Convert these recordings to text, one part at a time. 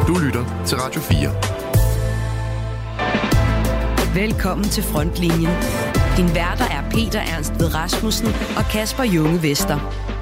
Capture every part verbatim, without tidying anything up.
Du lytter til Radio fire. Velkommen til Frontlinjen. Din værter er Peter Ernst Ved Rasmussen og Kasper Junge Vester.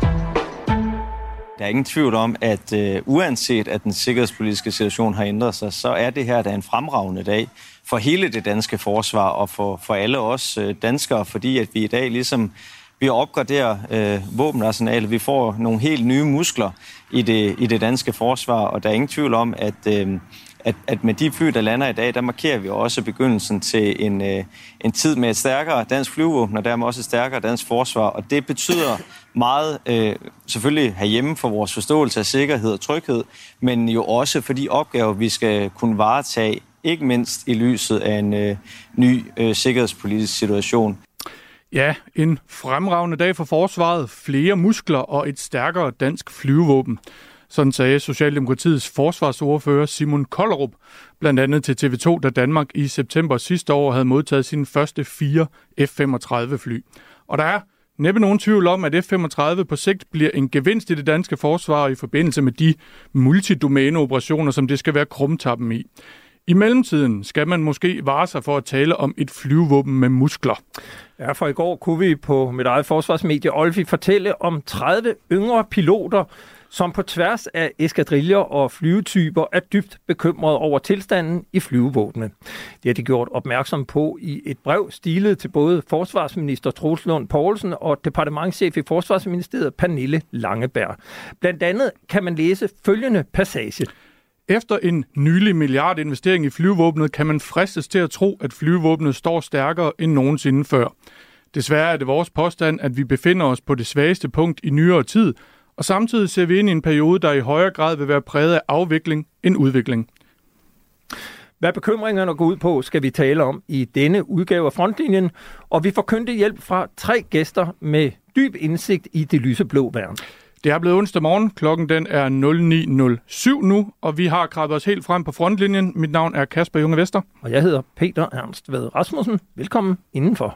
Der er ingen tvivl om, at øh, uanset at den sikkerhedspolitiske situation har ændret sig, så er det her der en fremragende dag for hele det danske forsvar og for, for alle os øh, danskere, fordi at vi i dag ligesom vi opgraderer øh, våbenarsenalet. Vi får nogle helt nye muskler i det, i det danske forsvar, og der er ingen tvivl om, at, øh, at, at med de fly, der lander i dag, der markerer vi også begyndelsen til en, øh, en tid med et stærkere dansk flyvåben, og dermed også et stærkere dansk forsvar. Og det betyder meget øh, selvfølgelig herhjemme for vores forståelse af sikkerhed og tryghed, men jo også for de opgaver, vi skal kunne varetage, ikke mindst i lyset af en øh, ny øh, sikkerhedspolitisk situation. Ja, en fremragende dag for forsvaret, flere muskler og et stærkere dansk flyvevåben. Sådan sagde Socialdemokratiets forsvarsordfører Simon Kollerup, blandt andet til T V to, da Danmark i september sidste år havde modtaget sine første fire F femogtredive fly. Og der er næppe nogen tvivl om, at F femogtredive på sigt bliver en gevinst i det danske forsvar i forbindelse med de multidomæneoperationer, som det skal være krumtappen i. I mellemtiden skal man måske vare sig for at tale om et flyvevåben med muskler. Ja, for i går kunne vi på mit eget forsvarsmedie Olfi fortælle om tredive yngre piloter, som på tværs af eskadriller og flyvetyper er dybt bekymrede over tilstanden i flyvevåbnene. Det har de gjort opmærksom på i et brev stilet til både forsvarsminister Troels Lund Poulsen og departementschef i Forsvarsministeriet Pernille Langeberg. Blandt andet kan man læse følgende passage. Efter en nylig milliardinvestering i flyvevåbnet kan man fristes til at tro, at flyvevåbnet står stærkere end nogensinde før. Desværre er det vores påstand, at vi befinder os på det svageste punkt i nyere tid, og samtidig ser vi ind i en periode, der i højere grad vil være præget af afvikling end udvikling. Hvad bekymringerne går ud på, skal vi tale om i denne udgave af Frontlinjen, og vi får kyndig hjælp fra tre gæster med dyb indsigt i det lyseblå værn. Det er blevet onsdag morgen. Klokken den er nul ni nul syv nu, og vi har krabbet os helt frem på Frontlinjen. Mit navn er Kasper Junge Vester. Og jeg hedder Peter Ernst Ved Rasmussen. Velkommen indenfor.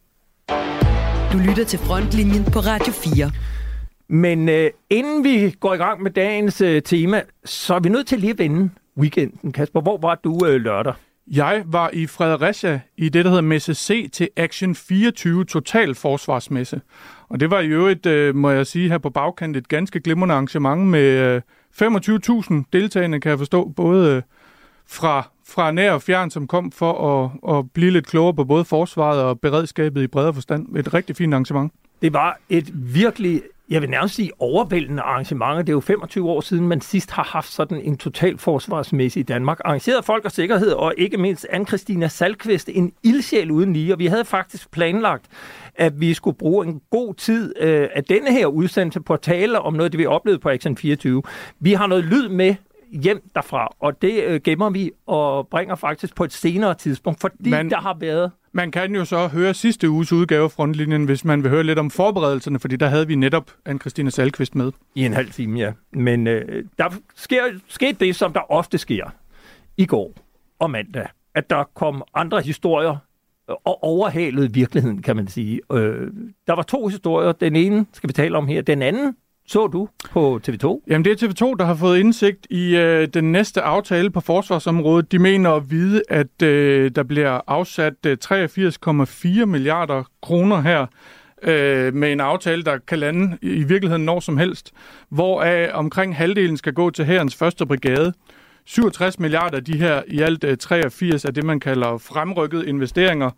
Du lytter til Frontlinjen på Radio fire. Men øh, inden vi går i gang med dagens øh, tema, så er vi nødt til lige at vende weekenden. Kasper, hvor var du øh, lørdag? Jeg var i Fredericia i det, der hedder Messe C til Action fireogtyve Total Forsvarsmesse. Og det var i øvrigt, øh, må jeg sige her på bagkant, et ganske glimrende arrangement med øh, femogtyve tusind deltagende, kan jeg forstå, både øh, fra, fra nær og fjern, som kom for at, at blive lidt klogere på både forsvaret og beredskabet i bredere forstand. Et rigtig fint arrangement. Det var et virkelig, jeg vil nærmest sige, overvældende arrangement. Det er jo femogtyve år siden, man sidst har haft sådan en total forsvarsmesse i Danmark. Arrangeret Folk og Sikkerhed, og ikke mindst Ann-Christina Salkvist, en ildsjæl uden lige. Og vi havde faktisk planlagt, at vi skulle bruge en god tid øh, af denne her udsendelse på at tale om noget, det vi oplevede på Action fireogtyve. Vi har noget lyd med hjem derfra, og det øh, gemmer vi og bringer faktisk på et senere tidspunkt, fordi man, der har været... Man kan jo så høre sidste uges udgave af Frontlinjen, hvis man vil høre lidt om forberedelserne, fordi der havde vi netop Ann-Christina Salkvist med. I en halv time, ja. Men øh, der sker, skete det, som der ofte sker i går og mandag, at der kom andre historier og overhalede virkeligheden, kan man sige. Øh, der var to historier. Den ene skal vi tale om her. Den anden så du på T V to? Jamen det er T V to, der har fået indsigt i øh, den næste aftale på forsvarsområdet. De mener at vide, at øh, der bliver afsat øh, treogfirs komma fire milliarder kroner her øh, med en aftale, der kan lande i virkeligheden når som helst, hvoraf omkring halvdelen skal gå til hærens første brigade. syvogtres milliarder af de her i alt øh, treogfirs er det, man kalder fremrykkede investeringer.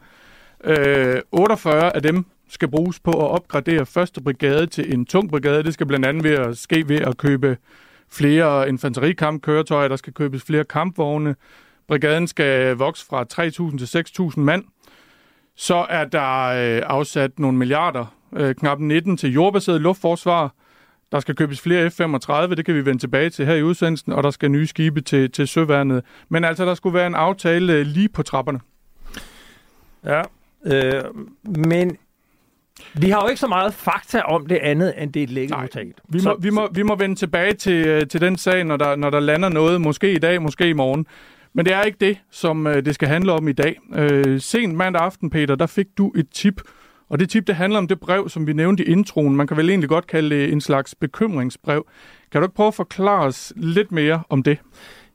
Øh, otteogfyrre af dem skal bruges på at opgradere første brigade til en tung brigade. Det skal blandt andet ved at ske ved at købe flere infanterikampkøretøjer, der skal købes flere kampvogne. Brigaden skal vokse fra tre tusind til seks tusind mand. Så er der øh, afsat nogle milliarder, øh, knap nitten til jordbaseret luftforsvar. Der skal købes flere F femogtredive, det kan vi vende tilbage til her i udsendelsen, og der skal nye skibe til, til søværnet. Men altså, der skulle være en aftale lige på trapperne. Ja, øh, men vi har jo ikke så meget fakta om det andet, end det er et lækket notat. Vi må, vi, må, vi må vende tilbage til, til den sag, når der, når der lander noget, måske i dag, måske i morgen. Men det er ikke det, som øh, det skal handle om i dag. Øh, sent mandag aften, Peter, der fik du et tip. Og det tip, det handler om det brev, som vi nævnte i introen. Man kan vel egentlig godt kalde det en slags bekymringsbrev. Kan du ikke prøve at forklare os lidt mere om det?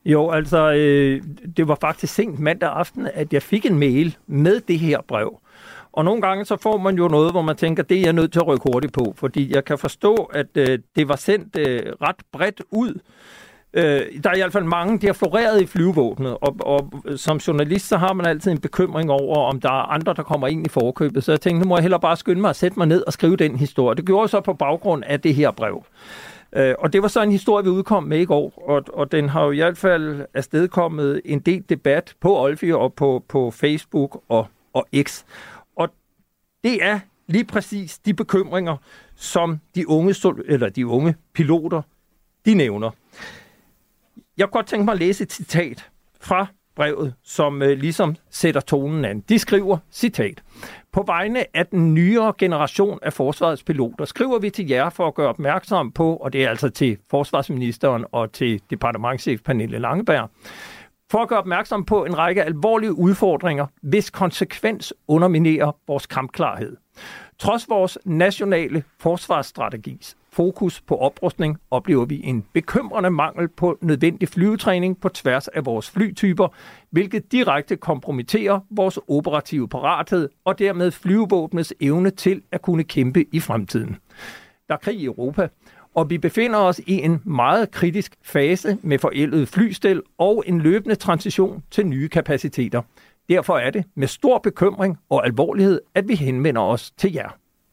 Jo, altså, øh, det var faktisk sent mandag aften, at jeg fik en mail med det her brev. Og nogle gange så får man jo noget, hvor man tænker, det er jeg nødt til at rykke hurtigt på, fordi jeg kan forstå, at øh, det var sendt øh, ret bredt ud. Øh, der er i hvert fald mange, der har floreret i flyvevåbnet, og, og som journalist, så har man altid en bekymring over, om der er andre, der kommer ind i forkøbet. Så jeg tænkte, nu må jeg hellere bare skynde mig at sætte mig ned og skrive den historie. Det gjorde jeg så på baggrund af det her brev. Øh, og det var så en historie, vi udkom med i går, og, og den har jo i hvert fald afstedkommet en del debat på Olfi og på, på Facebook og, og X. Og det er lige præcis de bekymringer, som de unge, eller de unge piloter, de nævner. Jeg kunne godt tænke mig at læse et citat fra brevet, som øh, ligesom sætter tonen an. De skriver, citat, på vegne af den nyere generation af forsvarets piloter skriver vi til jer for at gøre opmærksom på, og det er altså til forsvarsministeren og til departementschef Pernille Langeberg, for at gøre opmærksom på en række alvorlige udfordringer, hvis konsekvens underminerer vores kampklarhed. Trods vores nationale forsvarsstrategis fokus på oprustning oplever vi en bekymrende mangel på nødvendig flyvetræning på tværs af vores flytyper, hvilket direkte kompromitterer vores operative parathed og dermed flyvevåbnets evne til at kunne kæmpe i fremtiden. Der er krig i Europa, og vi befinder os i en meget kritisk fase med forældede flystel og en løbende transition til nye kapaciteter. Derfor er det med stor bekymring og alvorlighed, at vi henvender os til jer.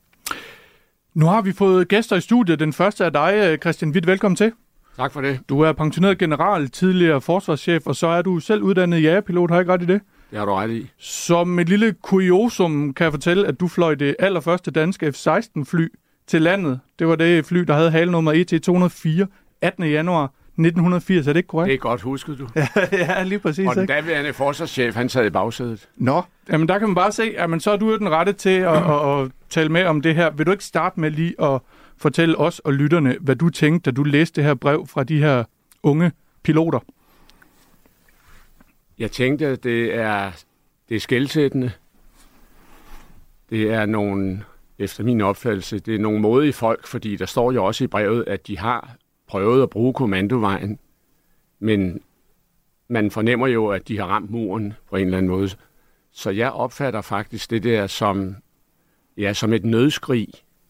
Nu har vi fået gæster i studiet. Den første er dig, Christian Hvidt. Velkommen til. Tak for det. Du er pensioneret general, tidligere forsvarschef, og så er du selv uddannet jagerpilot. Har jeg ikke ret i det? Det har du ret i. Som et lille kuriosum kan jeg fortælle, at du fløj det allerførste danske F seksten fly til landet. Det var det fly, der havde halenummer E T to hundrede og fire, attende januar nitten firs. Er det ikke korrekt? Det er godt husket, du. Ja, lige præcis. Og den daværende forsvarschef, han sad i bagsædet. Nå, jamen der kan man bare se, at så er du den rette til at, at, at tale med om det her. Vil du ikke starte med lige at fortælle os og lytterne, hvad du tænkte, da du læste det her brev fra de her unge piloter? Jeg tænkte, at det er, det er skelsættende. Det er nogle, efter min opfattelse, det er nogle modige folk, fordi der står jo også i brevet, at de har prøvet at bruge kommandovejen, men man fornemmer jo, at de har ramt muren på en eller anden måde. Så jeg opfatter faktisk det der som, ja, som et nødskrig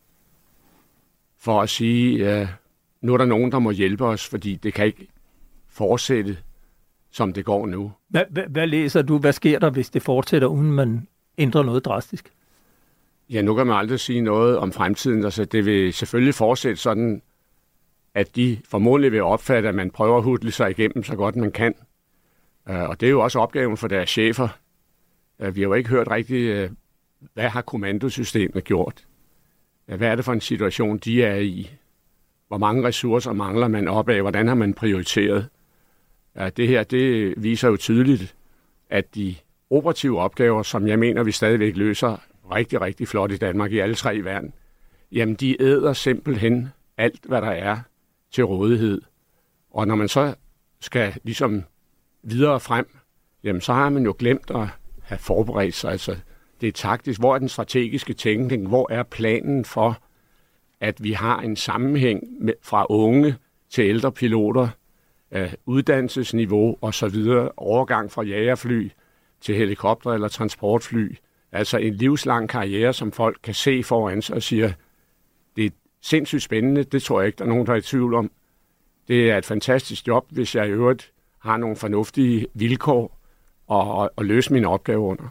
for at sige, at nu er der nogen, der må hjælpe os, fordi det kan ikke fortsætte, som det går nu. Hvad, hvad, hvad læser du? Hvad sker der, hvis det fortsætter, uden man ændrer noget drastisk? Ja, nu kan man aldrig sige noget om fremtiden. Altså, det vil selvfølgelig fortsætte sådan, at de formodentlig vil opfatte, at man prøver at hudle sig igennem så godt man kan. Og det er jo også opgaven for deres chefer. Vi har jo ikke hørt rigtigt, hvad har kommandosystemet gjort? Hvad er det for en situation, de er i? Hvor mange ressourcer mangler man op af? Hvordan har man prioriteret? Det her, det viser jo tydeligt, at de operative opgaver, som jeg mener, vi stadigvæk løser rigtig, rigtig flot i Danmark i alle tre værn, jamen de æder simpelthen alt, hvad der er til rådighed. Og når man så skal ligesom videre frem, jamen så har man jo glemt at have forberedt sig. Altså, det er taktisk. Hvor er den strategiske tænkning? Hvor er planen for, at vi har en sammenhæng med, fra unge til ældre piloter, øh, uddannelsesniveau osv., overgang fra jagerfly til helikopter eller transportfly. Altså en livslang karriere, som folk kan se foran sig og siger, det er sindssygt spændende, det tror jeg ikke, der er nogen, der er i tvivl om. Det er et fantastisk job, hvis jeg i øvrigt har nogle fornuftige vilkår og, og, og løse mine opgaver under.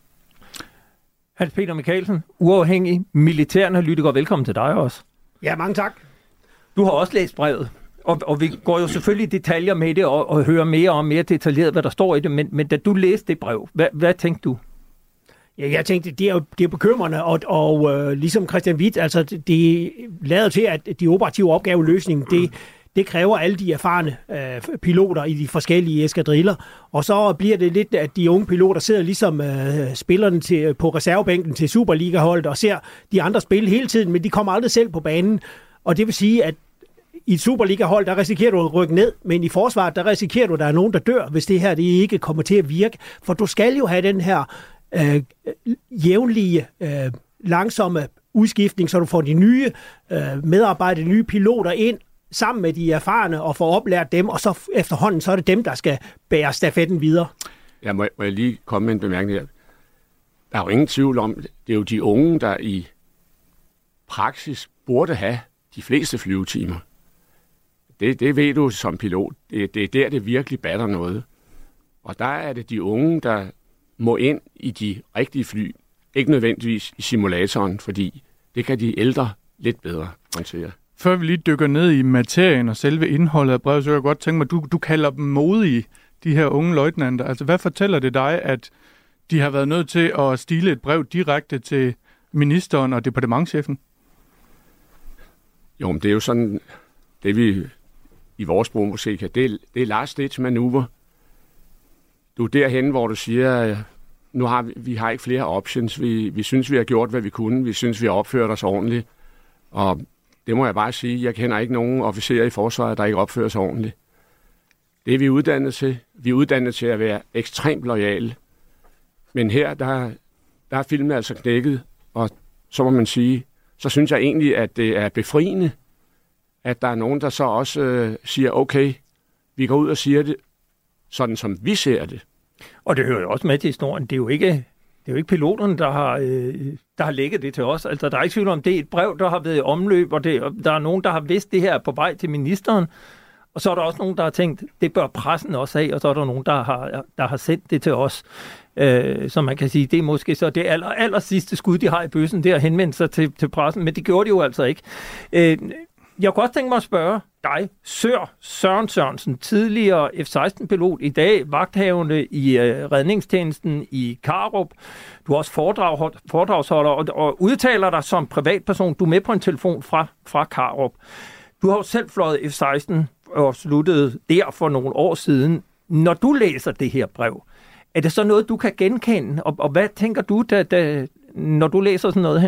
Hans Peter Michaelsen, uafhængig militæranalytiker, velkommen til dig også. Ja, mange tak. Du har også læst brevet, og, og vi går jo selvfølgelig i detaljer med det og, og hører mere og mere detaljeret, hvad der står i det, men, men da du læste det brev, hvad, hvad tænkte du? Ja, jeg tænkte, det er jo det er bekymrende, og, og øh, ligesom Christian Hvidt, altså det lader til, at de operative opgaveløsning, det, det kræver alle de erfarne øh, piloter i de forskellige eskadriller, og så bliver det lidt, at de unge piloter sidder ligesom øh, spillerne til, på reservebænken til Superliga-holdet og ser de andre spille hele tiden, men de kommer aldrig selv på banen, og det vil sige, at i et Superliga-hold, der risikerer du at rykke ned, men i forsvaret, der risikerer du, at der er nogen, der dør, hvis det her det ikke kommer til at virke, for du skal jo have den her Øh, jævnlige, øh, langsomme udskiftning, så du får de nye øh, medarbejdere, de nye piloter ind, sammen med de erfarne og får oplært dem, og så efterhånden, så er det dem, der skal bære stafetten videre. Ja, må, må jeg lige komme med en bemærkning her. Der er jo ingen tvivl om, det er jo de unge, der i praksis burde have de fleste flyvetimer. Det, det ved du som pilot. Det, det er der, det virkelig batter noget. Og der er det de unge, der må ind i de rigtige fly. Ikke nødvendigvis i simulatoren, fordi det kan de ældre lidt bedre håndtere. Før vi lige dykker ned i materien og selve indholdet af brevet, så kan jeg godt tænke mig, du, du kalder dem modige, de her unge løjtnanter. Altså, hvad fortæller det dig, at de har været nødt til at stile et brev direkte til ministeren og departementschefen? Jo, men det er jo sådan, det vi i vores sprog måske kan, det er, det er last stage maneuver. Du er derhen, hvor du siger, nu har vi, vi har ikke flere options. Vi, vi synes, vi har gjort, hvad vi kunne. Vi synes, vi har opført os ordentligt. Og det må jeg bare sige, jeg kender ikke nogen officerer i forsvaret, der ikke opfører sig ordentligt. Det er vi uddannet til. Vi er uddannet til at være ekstremt loyale. Men her, der, der er filmen altså knækket, og så må man sige, så synes jeg egentlig, at det er befriende, at der er nogen, der så også øh, siger, okay, vi går ud og siger det, sådan som vi ser det. Og det hører jo også med til historien. Det er jo ikke, det er jo ikke piloterne, der har, øh, der har lægget det til os. Altså, der er ikke tvivl om, det er et brev, der har været i omløb, og det, der er nogen, der har vidst det her på vej til ministeren. Og så er der også nogen, der har tænkt, det bør pressen også af, og så er der nogen, der har, der har sendt det til os. Øh, så man kan sige, det er måske så det aller, aller sidste skud, de har i bøssen, det er at henvende sig til, til pressen, men det gjorde de jo altså ikke. Øh, jeg kunne også tænke mig at spørge dig, Sør Søren Sørensen, tidligere F seksten pilot, i dag vagthavende i øh, redningstjenesten i Karup. Du er også foredrag, foredragsholder og, og udtaler dig som privatperson. Du er med på en telefon fra, fra Karup. Du har jo selv fløjet F seksten og sluttede der for nogle år siden. Når du læser det her brev, er det så noget, du kan genkende? Og, og hvad tænker du, da, da, når du læser sådan noget her?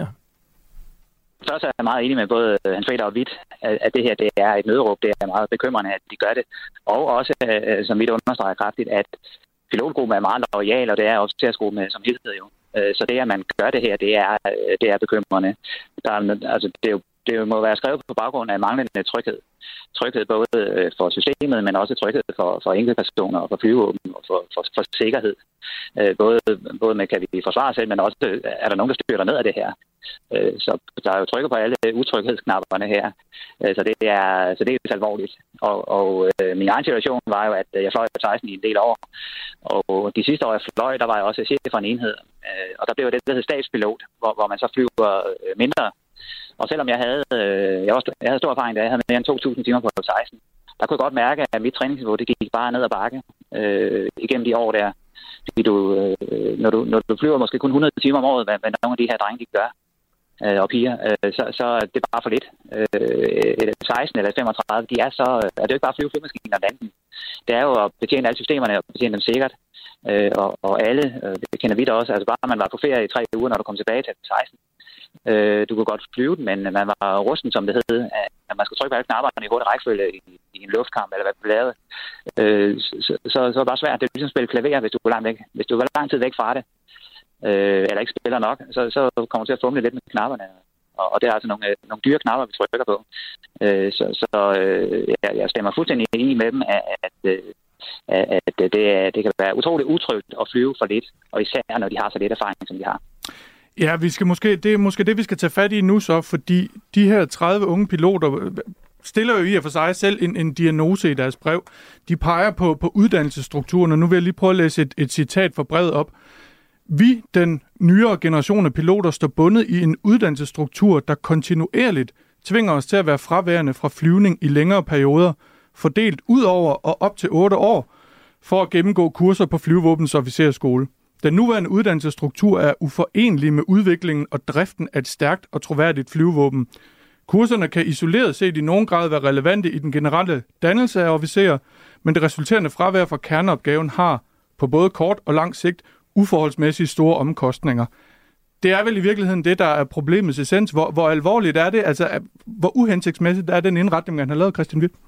Først er jeg meget enig med både Hans Peter og Hvidt, at det her det er et nødråb. Det er meget bekymrende, at de gør det. Og også, som Hvidt understreger kraftigt, at pilotgruppen er meget loyal, og det er officersgruppen som helhed jo. Så det, at man gør det her, det er, det er bekymrende. Der er, altså, det, er jo, det må være skrevet på baggrund af manglende tryghed. Tryghed både for systemet, men også tryghed for, for enkeltpersoner og for flyvevåben og for, for, for sikkerhed. Både, både med, kan vi forsvare selv, men også er der nogen, der styrer ned af det her. Så der er jo trykket på alle utryghedsknapperne her. Så det er, så det er alvorligt. Og, og min egen situation var jo, at jeg fløj F seksten i en del år. Og de sidste år, jeg fløj, der var jeg også chef for en enhed. Og der blev det, der hedder stabspilot, hvor, hvor man så flyver mindre. Og selvom jeg havde, jeg, også, jeg havde stor erfaring, da jeg havde mere end to tusind timer på F seksten, der kunne jeg godt mærke, at mit træningsniveau, det gik bare ned ad bakke øh, igennem de år der. Fordi du, øh, når, du, når du flyver måske kun hundrede timer om året, hvad, hvad nogle af de her drenge, de gør, øh, og piger, øh, så, så det er bare for lidt. Øh, seksten eller femogtredive, de er så, er det jo ikke bare flyve flyvemaskiner og lande. Det er jo at betjene alle systemerne og betjene dem sikkert. Øh, og, og alle, øh, det kender vi da også, altså bare man var på ferie i tre uger, når du kom tilbage til F seksten. Øh, du kunne godt flyve den, men man var rusten, som det hed, at man skulle trykke på alle knapperne i hurtig rækkefølge i, i en luftkamp, eller hvad det blev lavet. Øh, så, så, så var det bare svært. Det er ligesom at spille klaver, hvis du var langt væk. Hvis du var lang tid væk fra det, øh, eller ikke spiller nok, så, så kommer du til at fumle lidt med knapperne. Og, og det er altså nogle, nogle dyre knapper, vi trykker på. Øh, så så øh, jeg, jeg stemmer fuldstændig i med dem, at, at, at det, det kan være utroligt utrygt at flyve for lidt, og især når de har så lidt erfaring, som de har. Ja, vi skal måske, det er måske det, vi skal tage fat i nu så, fordi de her tredive unge piloter stiller jo i og for sig selv en, en diagnose i deres brev. De peger på, på uddannelsesstrukturen, og nu vil jeg lige prøve at læse et, et citat fra brevet op. Vi, den nyere generation af piloter, står bundet i en uddannelsesstruktur, der kontinuerligt tvinger os til at være fraværende fra flyvning i længere perioder, fordelt ud over og op til otte år, for at gennemgå kurser på Flyvevåbnets officersskole. Den nuværende uddannelsesstruktur er uforenelig med udviklingen og driften af et stærkt og troværdigt flyvevåben. Kurserne kan isoleret set i nogen grad være relevante i den generelle dannelse af officerer, men det resulterende fravær fra kerneopgaven har på både kort og lang sigt uforholdsmæssigt store omkostninger. Det er vel i virkeligheden det, der er problemets essens. Hvor, hvor alvorligt er det? Altså, hvor uhensigtsmæssigt er den indretning, man har lavet, Christian Hvidt?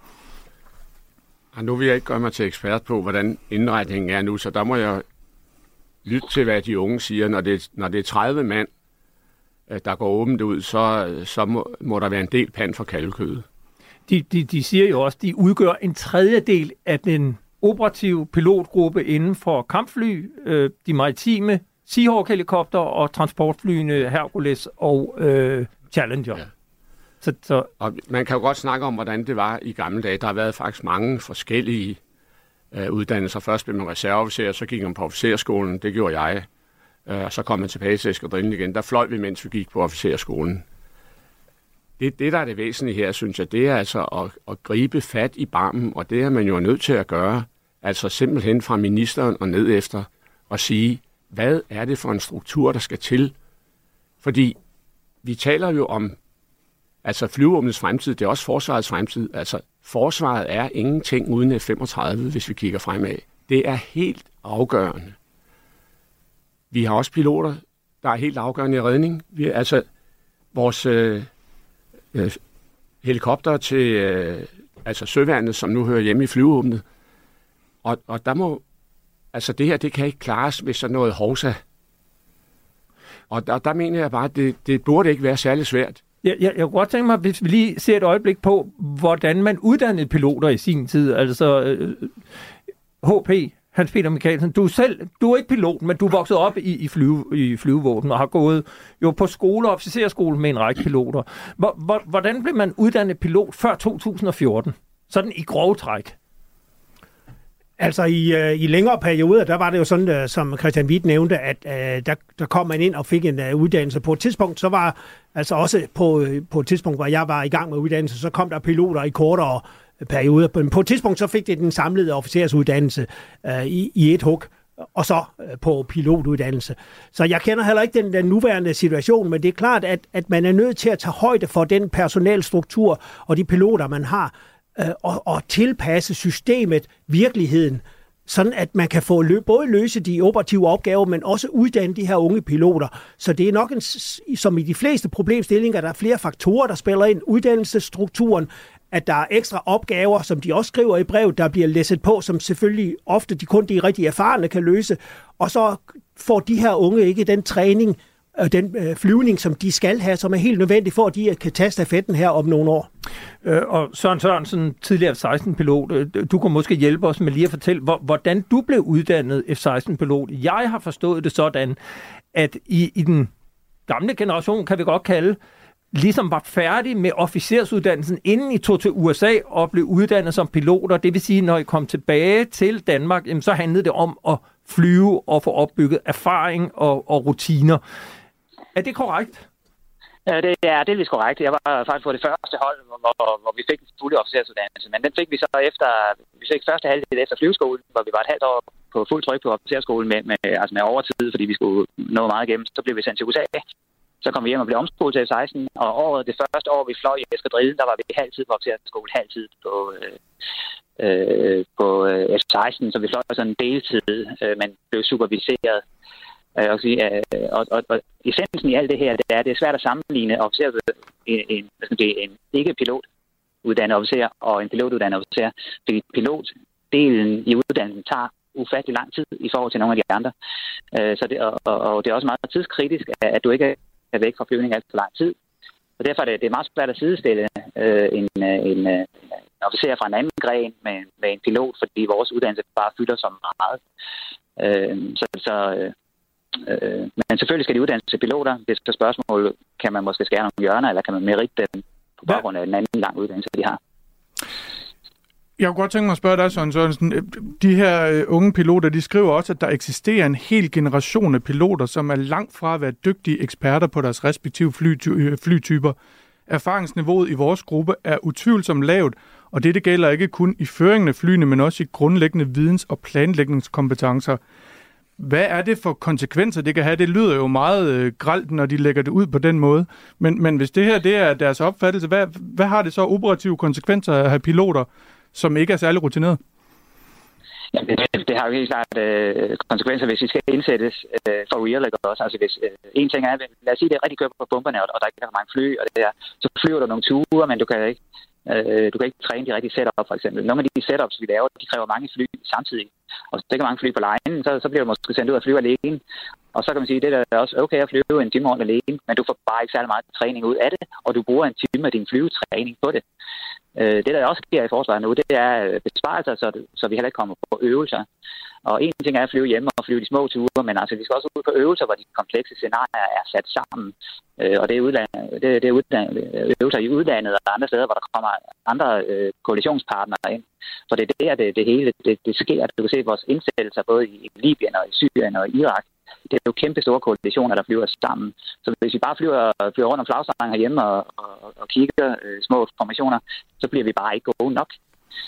Og nu vil jeg ikke gøre mig til ekspert på, hvordan indretningen er nu, så der må jeg lytte til, hvad de unge siger. Når det, når det er tredive mand, der går åbent ud, så, så må, må der være en del pand for kalvekødet. De, de, de siger jo også, at de udgør en tredjedel af den operative pilotgruppe inden for kampfly, øh, de maritime Seahawk-helikopter og transportflyene Hercules og øh, Challenger. Ja. Så, så... Og man kan jo godt snakke om, hvordan det var i gamle dage. Der har været faktisk mange forskellige øh, uddannelser. Først blev man reserveofficer, så gik man på officerskolen. Det gjorde jeg. Øh, og så kom man tilbage til eskadrillen igen. Der fløj vi, mens vi gik på officerskolen. Det, det, der er det væsentlige her, synes jeg, det er altså at, at gribe fat i barmen, og det er man jo nødt til at gøre. Altså simpelthen fra ministeren og ned efter og sige, hvad er det for en struktur, der skal til? Fordi vi taler jo om altså flyvevåbnets fremtid, det er også forsvarets fremtid. Altså forsvaret er ingenting uden F femogtredive, hvis vi kigger fremad. Det er helt afgørende. Vi har også piloter, der er helt afgørende i redning. Vi, altså vores øh, øh, helikopter til øh, altså søværnet, som nu hører hjemme i flyvevåbnet. Og, og der må, altså det her, det kan ikke klares med sådan noget hovsa. Og der, der mener jeg bare, at det, det burde ikke være særlig svært. Jeg, jeg, jeg kunne godt tænke mig, hvis vi lige ser et øjeblik på, hvordan man uddannede piloter i sin tid. Altså øh, H P, Hans Peter Michaelsen, du er selv, du er ikke pilot, men du er vokset op i, i, flyve, i flyvevåben og har gået jo på skole og officerskole med en række piloter. Hvor, hvor, hvordan blev man uddannet pilot før to tusind og fjorten? Sådan i grove træk. Altså i, øh, i længere perioder, der var det jo sådan, øh, som Christian Hvidt nævnte, at øh, der, der kom man ind og fik en øh, uddannelse. På et tidspunkt, så var altså også på, øh, på et tidspunkt, hvor jeg var i gang med uddannelse, så kom der piloter i kortere perioder. På et tidspunkt, så fik det den samlede officersuddannelse øh, i, i et hug, og så øh, på pilotuddannelse. Så jeg kender heller ikke den, den nuværende situation, men det er klart, at, at man er nødt til at tage højde for den personalstruktur og de piloter, man har, Og, og tilpasse systemet virkeligheden, sådan at man kan få lø- både løse de operative opgaver, men også uddanne de her unge piloter. Så det er nok, en, som i de fleste problemstillinger, der er flere faktorer, der spiller ind. Uddannelsesstrukturen, at der er ekstra opgaver, som de også skriver i brev, der bliver læsset på, som selvfølgelig ofte de kun de rigtig erfarne kan løse. Og så får de her unge ikke den træning, den øh, flyvning, som de skal have, som er helt nødvendig for, at de kan tage stafetten her om nogle år. Øh, og Søren Sørensen, tidligere F seksten-pilot, øh, du kan måske hjælpe os med lige at fortælle, hvor, hvordan du blev uddannet F seksten-pilot. Jeg har forstået det sådan, at i, i den gamle generation, kan vi godt kalde, ligesom var færdig med officersuddannelsen, inden I tog til U S A og blev uddannet som piloter. Det vil sige, når I kom tilbage til Danmark, jamen, så handlede det om at flyve og få opbygget erfaring og, og rutiner. Er det korrekt? Ja, det er delvis korrekt. Jeg var faktisk på det første hold, hvor, hvor vi fik en fulde officersuddannelse, men den fik vi så efter, vi fik første halvdel efter flyveskolen, hvor vi var et halvt år på fuld tryk på officerskolen med, med, altså med overtid, fordi vi skulle nå meget igennem. Så blev vi sendt til U S A. Så kom vi hjem og blev omskolet til F seksten, og året, det første år, vi fløj i eskadrillen, der var vi halvtid på officerskole, halvtid på, øh, øh, på øh, F seksten, så vi fløj sådan en deltid, øh, men blev superviseret. Og, sige, og, og, og essensen i alt det her, det er, det er svært at sammenligne officer, en, en, en ikke-pilotuddannet officer og en pilotuddannet officer, fordi pilotdelen i uddannelsen tager ufattelig lang tid i forhold til nogle af de andre. Så det, og, og det er også meget tidskritisk, at du ikke er væk fra flyvning alt for lang tid. Og derfor er det, det er meget svært at sidestille øh, en, en, en officer fra en anden gren med, med en pilot, fordi vores uddannelse bare fylder så meget. Øh, så så øh, men selvfølgelig skal de uddannes til piloter. Det er et spørgsmål, kan man måske skære nogle hjørner, eller kan man meritte dem på baggrund af en anden lang uddannelse, de har. Jeg kunne godt tænke mig at spørge dig, Søren Sørensen. De her unge piloter, de skriver også, at der eksisterer en hel generation af piloter, som er langt fra at være dygtige eksperter på deres respektive flyty- flytyper. Erfaringsniveauet i vores gruppe er utvivlsomt lavt, og dette gælder ikke kun i føringen af flyene, men også i grundlæggende videns- og planlægningskompetencer. Hvad er det for konsekvenser, det kan have? Det lyder jo meget øh, grelt, når de lægger det ud på den måde. Men, men hvis det her det er deres opfattelse, hvad, hvad har det så operative konsekvenser at have piloter, som ikke er særlig rutineret? Ja, det, det har jo helt klart øh, konsekvenser, hvis vi skal indsættes øh, for real, ikke også? Altså hvis øh, en ting er, lad os sige, det er rigtig kørt på bomberne, og, og der er ikke så mange fly, og det der, så flyver du nogle ture, men du kan ikke, øh, du kan ikke træne de rigtige setup, for eksempel. Nogle af de setups, vi laver, de kræver mange fly samtidig. og så kan mange fly på lejen, så, så bliver du måske sendt ud at flyve alene. Og så kan man sige, at det er også okay at flyve en time rundt alene, men du får bare ikke særlig meget træning ud af det, og du bruger en time af din flyvetræning på det. Det, der også sker i forsvaret nu, det er besparelser, så, så vi heller ikke kommer på øvelser. Og en ting er at flyve hjemme og flyve de små ture, men altså vi skal også ud på øvelser, hvor de komplekse scenarier er sat sammen. Og det er, udlandet, det, det er udlandet, øvelser i udlandet og andre steder, hvor der kommer andre øh, koalitionspartnere ind. Så det er der, det, det hele det, det sker. Du kan se vores indsættelser både i Libyen og i Syrien og i Irak. Det er jo kæmpe store koalitioner, der flyver sammen. Så hvis vi bare flyver, flyver rundt om flagstangen herhjemme og, og, og kigger øh, små formationer, så bliver vi bare ikke gode nok.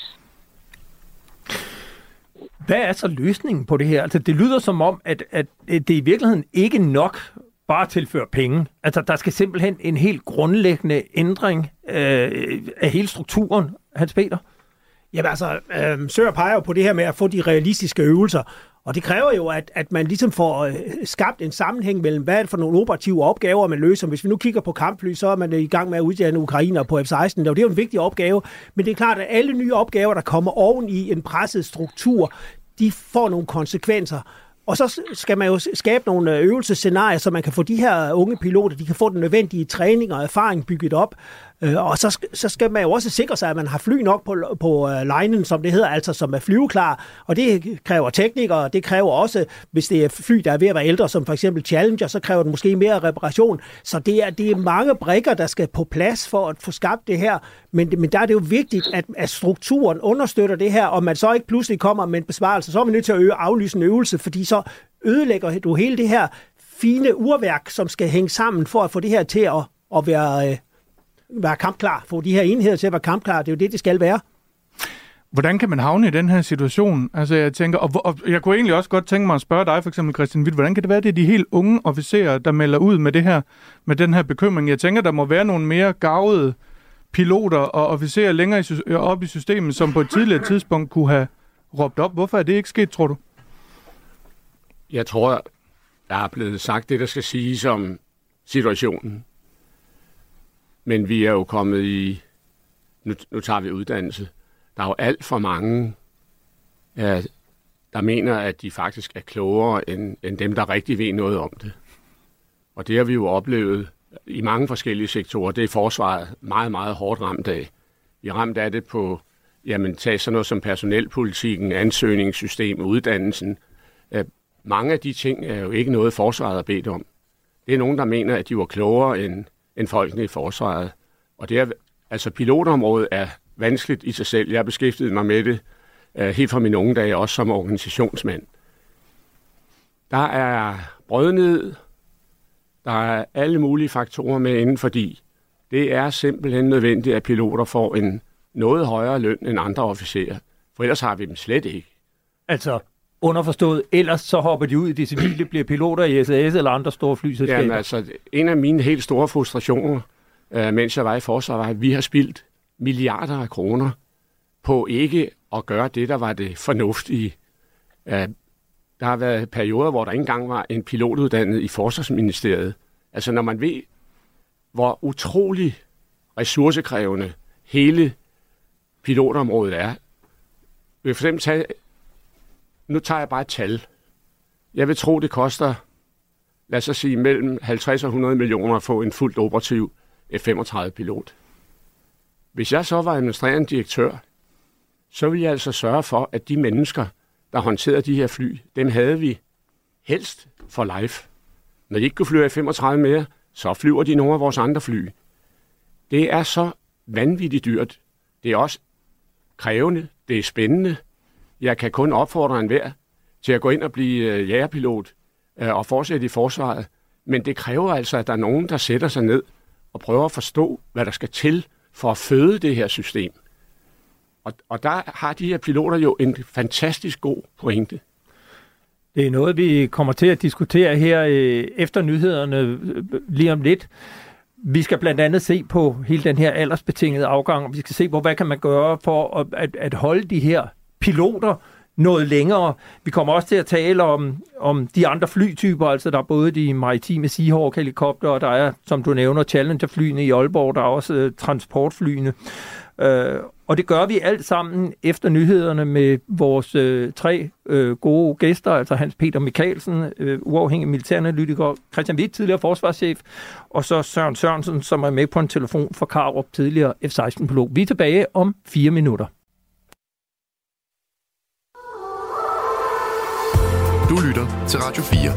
Hvad er så løsningen på det her? Altså, det lyder som om, at, at det i virkeligheden ikke nok bare tilføre penge. Altså, der skal simpelthen en helt grundlæggende ændring øh, af hele strukturen. Hans Peter? Jamen altså, øh, Søren peger jo på det her med at få de realistiske øvelser. Og det kræver jo, at, at man ligesom får øh, skabt en sammenhæng mellem, hvad er det for nogle operative opgaver, man løser. Hvis vi nu kigger på kampfly, så er man i gang med at uddanne ukrainer på F seksten, og det er jo en vigtig opgave. Men det er klart, at alle nye opgaver, der kommer oven i en presset struktur, de får nogle konsekvenser. Og så skal man jo skabe nogle øvelsesscenarier, så man kan få de her unge piloter, de kan få den nødvendige træning og erfaring bygget op. Og så, så skal man jo også sikre sig, at man har fly nok på, på linen, som det hedder, altså som er flyveklar. Og det kræver teknikere, det kræver også, hvis det er fly, der er ved at være ældre, som for eksempel Challenger, så kræver det måske mere reparation. Så det er, det er mange brikker, der skal på plads for at få skabt det her. Men, men der er det jo vigtigt, at, at strukturen understøtter det her, og man så ikke pludselig kommer med en besvarelse. Så er man nødt til at øge, aflyse en øvelse, fordi så ødelægger du hele det her fine urværk, som skal hænge sammen for at få det her til at, at være... være kampklar, få de her enheder til at være kampklar. Det er jo det, det skal være. Hvordan kan man havne i den her situation? Altså, jeg tænker, og, og jeg kunne egentlig også godt tænke mig at spørge dig, for eksempel Christian Witt, hvordan kan det være, det er de helt unge officerer, der melder ud med det her, med den her bekymring? Jeg tænker, der må være nogle mere garvede piloter og officerer længere i, op i systemet, som på et tidligere tidspunkt kunne have råbt op. Hvorfor er det ikke sket, tror du? Jeg tror, der er blevet sagt det, der skal siges om situationen. Men vi er jo kommet i... Nu, nu tager vi uddannelse. Der er jo alt for mange, ja, der mener, at de faktisk er klogere end, end dem, der rigtig ved noget om det. Og det har vi jo oplevet i mange forskellige sektorer. Det er forsvaret meget, meget hårdt ramt af. Vi er ramt af det på, jamen, tag sådan noget som personelpolitikken, ansøgningssystemet, uddannelsen. Ja, mange af de ting er jo ikke noget, forsvaret har bedt om. Det er nogen, der mener, at de var klogere end end folkene i forsvaret. Og det er, altså pilotområdet er vanskeligt i sig selv. Jeg har beskæftiget mig med det uh, helt fra mine unge dage, også som organisationsmand. Der er brødned, der er alle mulige faktorer med inden, fordi det er simpelthen nødvendigt, at piloter får en noget højere løn end andre officerer. For ellers har vi dem slet ikke. Altså underforstået, ellers så hopper de ud i de civile, bliver piloter i S A S eller andre store flyselskaber. Jamen altså, en af mine helt store frustrationer, øh, mens jeg var i forsvaret, var, at vi har spildt milliarder af kroner på ikke at gøre det, der var det fornuftige. Øh, der har været perioder, hvor der ikke engang var en pilotuddannet i Forsvarsministeriet. Altså når man ved, hvor utrolig ressourcekrævende hele pilotområdet er. Vi vil for eksempel tage Nu tager jeg bare et tal. Jeg vil tro, det koster, lad os sige, mellem halvtreds og hundrede millioner at få en fuldt operativ F femogtredive-pilot. Hvis jeg så var administrerende direktør, så ville jeg altså sørge for, at de mennesker, der håndterede de her fly, dem havde vi helst for life. Når de ikke kunne flyve F femogtredive mere, så flyver de nogle af vores andre fly. Det er så vanvittigt dyrt. Det er også krævende. Det er spændende. Jeg kan kun opfordre enhver til at gå ind og blive øh, jægerpilot øh, og fortsætte i forsvaret. Men det kræver altså, at der er nogen, der sætter sig ned og prøver at forstå, hvad der skal til for at føde det her system. Og, og der har de her piloter jo en fantastisk god pointe. Det er noget, vi kommer til at diskutere her øh, efter nyhederne øh, lige om lidt. Vi skal blandt andet se på hele den her aldersbetingede afgang, og vi skal se på, hvad kan man gøre for at, at, at holde de her piloter noget længere. Vi kommer også til at tale om, om de andre flytyper, altså der er både de maritime Seahawk-helikopter, og der er, som du nævner, Challenger-flyene i Aalborg, der er også uh, transportflyene. Uh, Og det gør vi alt sammen efter nyhederne med vores øh, tre øh, gode gæster, altså Hans Peter Michaelsen, øh, uafhængig militæranalytiker, Christian Witt, tidligere forsvarschef, og så Søren Sørensen, som er med på en telefon for Karup, tidligere F seksten-pilot. Vi er tilbage om fire minutter. Du lytter til Radio fire.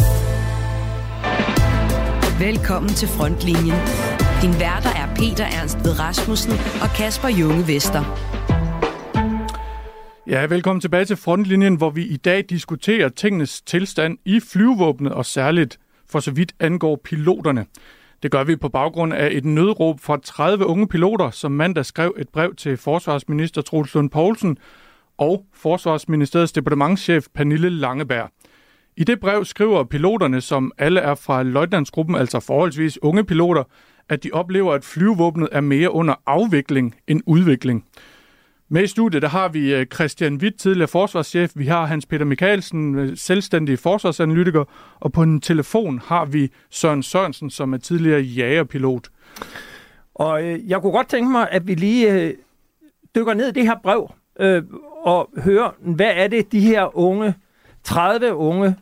Velkommen til Frontlinjen. Din værter er Peter Ernst Ved Rasmussen og Kasper Junge Vester. Ja, velkommen tilbage til Frontlinjen, hvor vi i dag diskuterer tingenes tilstand i flyvevåbnet, og særligt for så vidt angår piloterne. Det gør vi på baggrund af et nødråb fra tredive unge piloter, som mandag skrev et brev til forsvarsminister Troels Lund Poulsen og Forsvarsministeriets departementschef Pernille Langeberg. I det brev skriver piloterne, som alle er fra løjtnantsgruppen, altså forholdsvis unge piloter, at de oplever, at flyvevåbnet er mere under afvikling end udvikling. Med i studiet der har vi Christian Witt, tidligere forsvarschef, vi har Hans Peter Michaelsen, selvstændig forsvarsanalytiker, og på en telefon har vi Søren Sørensen, som er tidligere jagerpilot. Og øh, jeg kunne godt tænke mig, at vi lige øh, dykker ned i det her brev øh, og hører, hvad er det, de her unge, tredive unge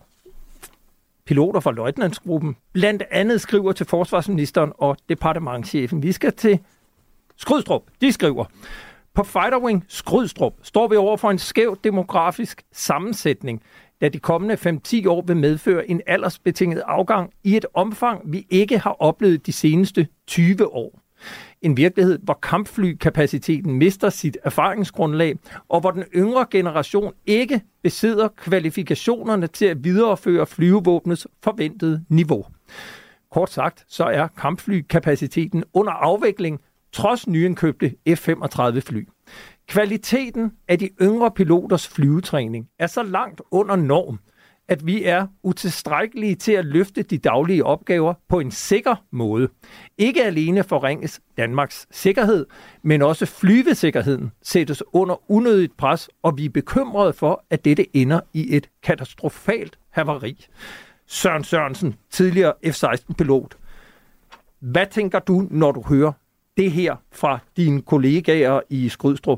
piloter fra løjtnantsgruppen blandt andet skriver til forsvarsministeren og departementschefen. Vi skal til Skrydstrup. De skriver: På Fighterwing Skrydstrup står vi over for en skæv demografisk sammensætning, da de kommende fem til ti år vil medføre en aldersbetinget afgang i et omfang, vi ikke har oplevet de seneste tyve år. En virkelighed, hvor kampflykapaciteten mister sit erfaringsgrundlag, og hvor den yngre generation ikke besidder kvalifikationerne til at videreføre flyvevåbnets forventede niveau. Kort sagt, så er kampflykapaciteten under afvikling, trods nyindkøbte F femogtredive fly. Kvaliteten af de yngre piloters flyvetræning er så langt under norm, at vi er utilstrækkelige til at løfte de daglige opgaver på en sikker måde. Ikke alene forringes Danmarks sikkerhed, men også flyvesikkerheden sættes under unødigt pres, og vi er bekymrede for, at dette ender i et katastrofalt havari. Søren Sørensen, tidligere F seksten-pilot. Hvad tænker du, når du hører det her fra dine kollegaer i Skrydstrup?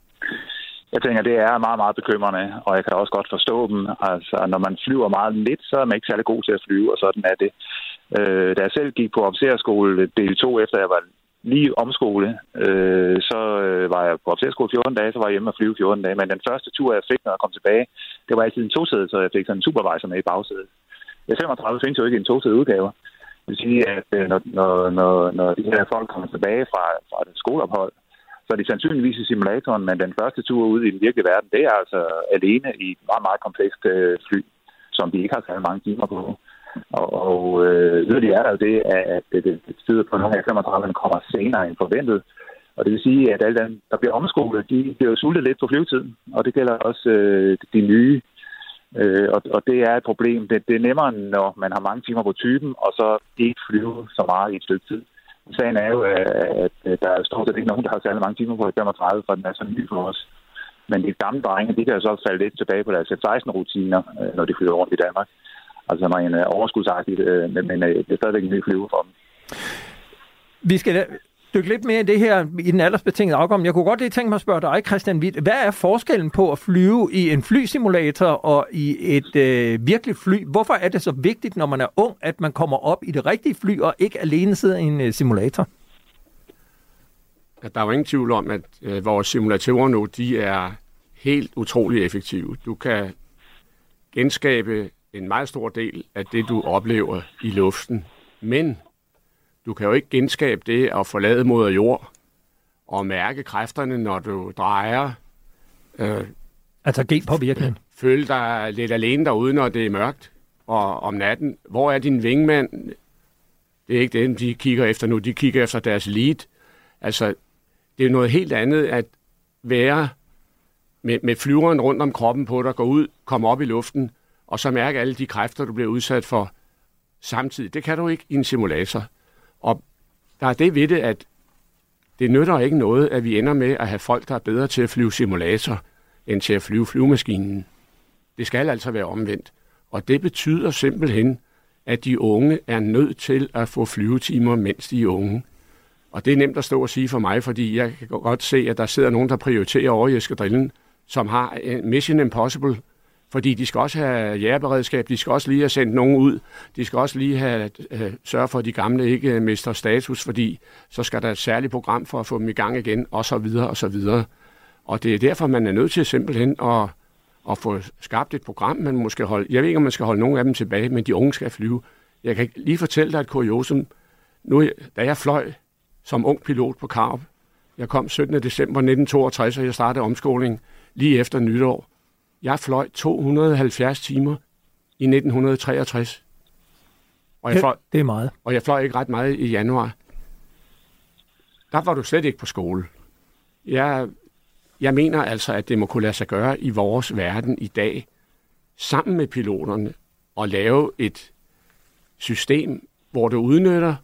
Jeg tænker, det er meget, meget bekymrende, og jeg kan også godt forstå dem. Altså, når man flyver meget lidt, så er man ikke særlig god til at flyve, og sådan er det. Øh, da jeg selv gik på officerskole del to, efter jeg var lige omskole, øh, så øh, var jeg på officerskole fjorten dage, så var jeg hjemme og flyve fjorten dage. Men den første tur, jeg fik, når jeg kom tilbage, det var altid en tosæde, så jeg fik sådan en supervisor med i bagsædet. F femogtredive findes jo ikke en tosæde udgave. Det vil sige, at når, når, når, når de her folk kommer tilbage fra, fra et skoleophold, så er de sandsynligvis i simulatoren, men den første tur ude i den virkelige verden, det er altså alene i et meget, meget komplekst øh, fly, som de ikke har særlig mange timer på. Og, og øh, yderligere er der jo det, at det, det betyder på, at nogle af F femogtredive kommer senere end forventet. Og det vil sige, at alle dem, der bliver omskolet, de bliver sultet lidt på flyvetiden. Og det gælder også øh, de nye. Øh, og, og det er et problem. Det, det er nemmere, når man har mange timer på typen, og så ikke flyve så meget i et stykke tid. Sagen er jo, at der er stort set ikke nogen, der har særlig mange timer på F femogtredive, for den er så ny for os. Men de gamle drenge, de kan jo så falde lidt tilbage på deres F seksten-rutiner, når de flyver rundt i Danmark. Altså når en overskudsagtigt, men det er stadigvæk en ny flyve for dem. Vi skal dykke lidt mere i det her i den aldersbetingede afgang. Jeg kunne godt lige tænke mig at spørge dig, Christian Witt. Hvad er forskellen på at flyve i en flysimulator og i et øh, virkeligt fly? Hvorfor er det så vigtigt, når man er ung, at man kommer op i det rigtige fly og ikke alene sidder i en øh, simulator? Der er jo ingen tvivl om, at øh, vores simulatorer nu, de er helt utrolig effektive. Du kan genskabe en meget stor del af det, du oplever i luften. Men du kan jo ikke genskabe det at forlade moder jord og mærke kræfterne, når du drejer. Øh, altså genpåvirkning. Føle dig lidt alene derude, når det er mørkt og om natten. Hvor er din wingman? Det er ikke det, de kigger efter nu. De kigger efter deres lead. Altså, det er noget helt andet at være med, med flyveren rundt om kroppen på dig, gå ud, komme op i luften, og så mærke alle de kræfter, du bliver udsat for samtidig. Det kan du ikke i en simulator. Og der er det ved det, at det nytter ikke noget, at vi ender med at have folk, der er bedre til at flyve simulator, end til at flyve flyvemaskinen. Det skal altså være omvendt. Og det betyder simpelthen, at de unge er nødt til at få flyvetimer, mens de er unge. Og det er nemt at stå og sige for mig, fordi jeg kan godt se, at der sidder nogen, der prioriterer over i eskadrillen, som har en Mission Impossible, fordi de skal også have jægerberedskab, de skal også lige have sendt nogen ud, de skal også lige have øh, sørge for, at de gamle ikke mister status, fordi så skal der et særligt program for at få dem i gang igen, og så videre, og så videre. Og det er derfor, man er nødt til simpelthen at, at få skabt et program, man måske holde, jeg ved ikke, om man skal holde nogen af dem tilbage, men de unge skal flyve. Jeg kan lige fortælle dig et kuriosum. Nu, da jeg fløj som ung pilot på Karup, jeg kom syttende december nitten toogtres, og jeg startede omskoling lige efter nytår. Jeg fløj to hundrede og halvfjerds timer i nitten treogtres. Og jeg fløj, det er meget. Og jeg fløj ikke ret meget i januar. Der var du slet ikke på skole. Jeg, jeg mener altså, at det må kunne lade sig gøre i vores verden i dag, sammen med piloterne, og lave et system, hvor du udnytter,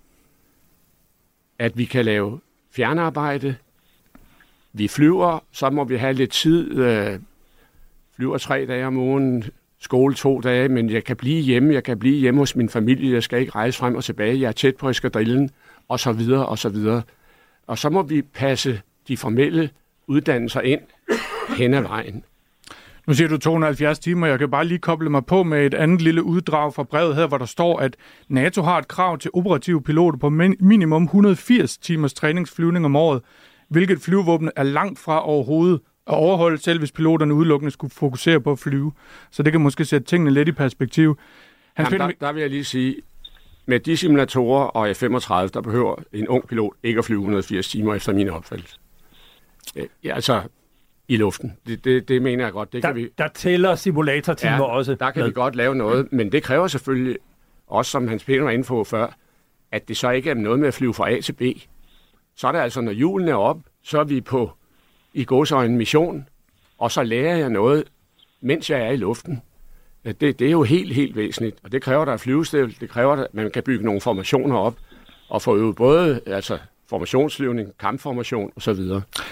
at vi kan lave fjernarbejde. Vi flyver, så må vi have lidt tid. Øh, flyver tre dage om ugen, skole to dage, men jeg kan blive hjemme, jeg kan blive hjemme hos min familie, jeg skal ikke rejse frem og tilbage, jeg er tæt på eskadrillen, og så videre, og så videre. Og så må vi passe de formelle uddannelser ind hen ad vejen. Nu siger du to hundrede og halvfjerds timer. Jeg kan bare lige koble mig på med et andet lille uddrag fra brevet her, hvor der står, at NATO har et krav til operative piloter på minimum et hundrede og firs timers træningsflyvning om året, hvilket flyvevåbnet er langt fra overhovedet at overholde, selv hvis piloterne udelukkende skulle fokusere på at flyve. Så det kan måske sætte tingene lidt i perspektiv. Hans Jamen, der, der vil jeg lige sige, med de simulatorer og F femogtredive, der behøver en ung pilot ikke at flyve et hundrede og firs timer efter min opfattelse. Ja, altså i luften. Det, det, det mener jeg godt. Det der, kan vi... der tæller simulatortimer ja, også. Der kan med. vi godt lave noget, men det kræver selvfølgelig, også som Hans Peter var inde på før, at det så ikke er noget med at flyve fra A til B. Så er det altså, når hjulene er op, så er vi på i gåseøjne mission, og så lærer jeg noget, mens jeg er i luften. Det, det er jo helt, helt væsentligt, og det kræver der flyvestøvl, det kræver, at man kan bygge nogle formationer op, og få øvet både altså, formationsflyvning, kampformation osv.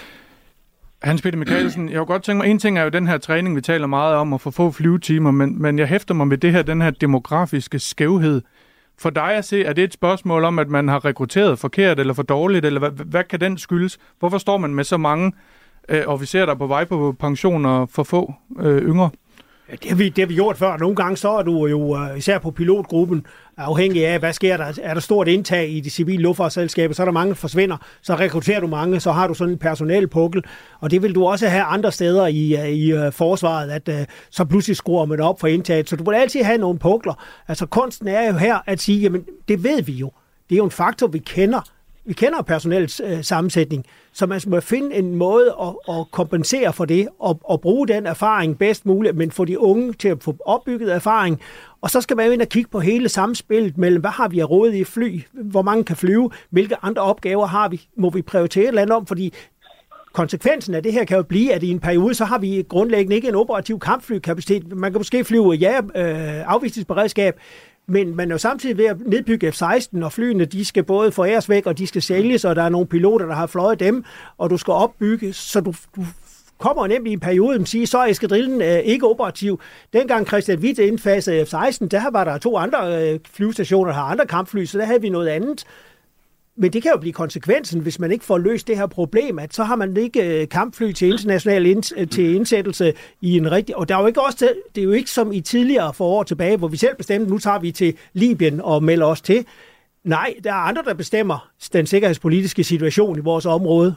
Hans Peter Michaelsen, jeg kunne godt tænke mig, en ting er jo den her træning, vi taler meget om, at få få flyvetimer, men, men jeg hæfter mig ved det her, den her demografiske skævhed. For dig at se, er det et spørgsmål om, at man har rekrutteret forkert eller for dårligt, eller hvad, hvad kan den skyldes? Hvorfor står man med så mange øh, officerer, der er på vej på pension og for få øh, yngre? Ja, det, har vi, det har vi gjort før. Nogle gange så er du jo, især på pilotgruppen, afhængig af, hvad sker der. Er der stort indtag i de civile luftfartsselskaber, så er der mange, der forsvinder. Så rekrutterer du mange, så har du sådan en personalpukkel. Og det vil du også have andre steder i, i forsvaret, at uh, så pludselig skruer man op for indtaget. Så du vil altid have nogle pukler. Altså kunsten er jo her at sige, jamen det ved vi jo. Det er jo en faktor, vi kender. Vi kender personalets øh, sammensætning, så man må finde en måde at, at kompensere for det, og, og bruge den erfaring bedst muligt, men få de unge til at få opbygget erfaring. Og så skal man jo ind og kigge på hele samspillet mellem, hvad har vi af råd i fly, hvor mange kan flyve, hvilke andre opgaver har vi, må vi prioritere et eller andet om, fordi konsekvensen af det her kan jo blive, at i en periode, så har vi grundlæggende ikke en operativ kampflykapacitet. Man kan måske flyve ja, øh, afvisningsberedskab, men man er jo samtidig ved at nedbygge F seksten, og flyene de skal både foræres væk, og de skal sælges, og der er nogle piloter, der har fløjet dem, og du skal opbygge, så du, du kommer nemlig i en periode, og siger, så er eskadrillen øh, ikke operativ. Dengang Christian Witt indfasede F seksten, der var der to andre øh, flyvestationer, der har andre kampfly, så der havde vi noget andet. Men det kan jo blive konsekvensen, hvis man ikke får løst det her problem, at så har man ikke kampfly til international ind, til indsættelse i en rigtig... Og der er jo ikke også, det er jo ikke som i tidligere for år tilbage, hvor vi selv bestemte, nu tager vi til Libyen og melder os til. Nej, der er andre, der bestemmer den sikkerhedspolitiske situation i vores område.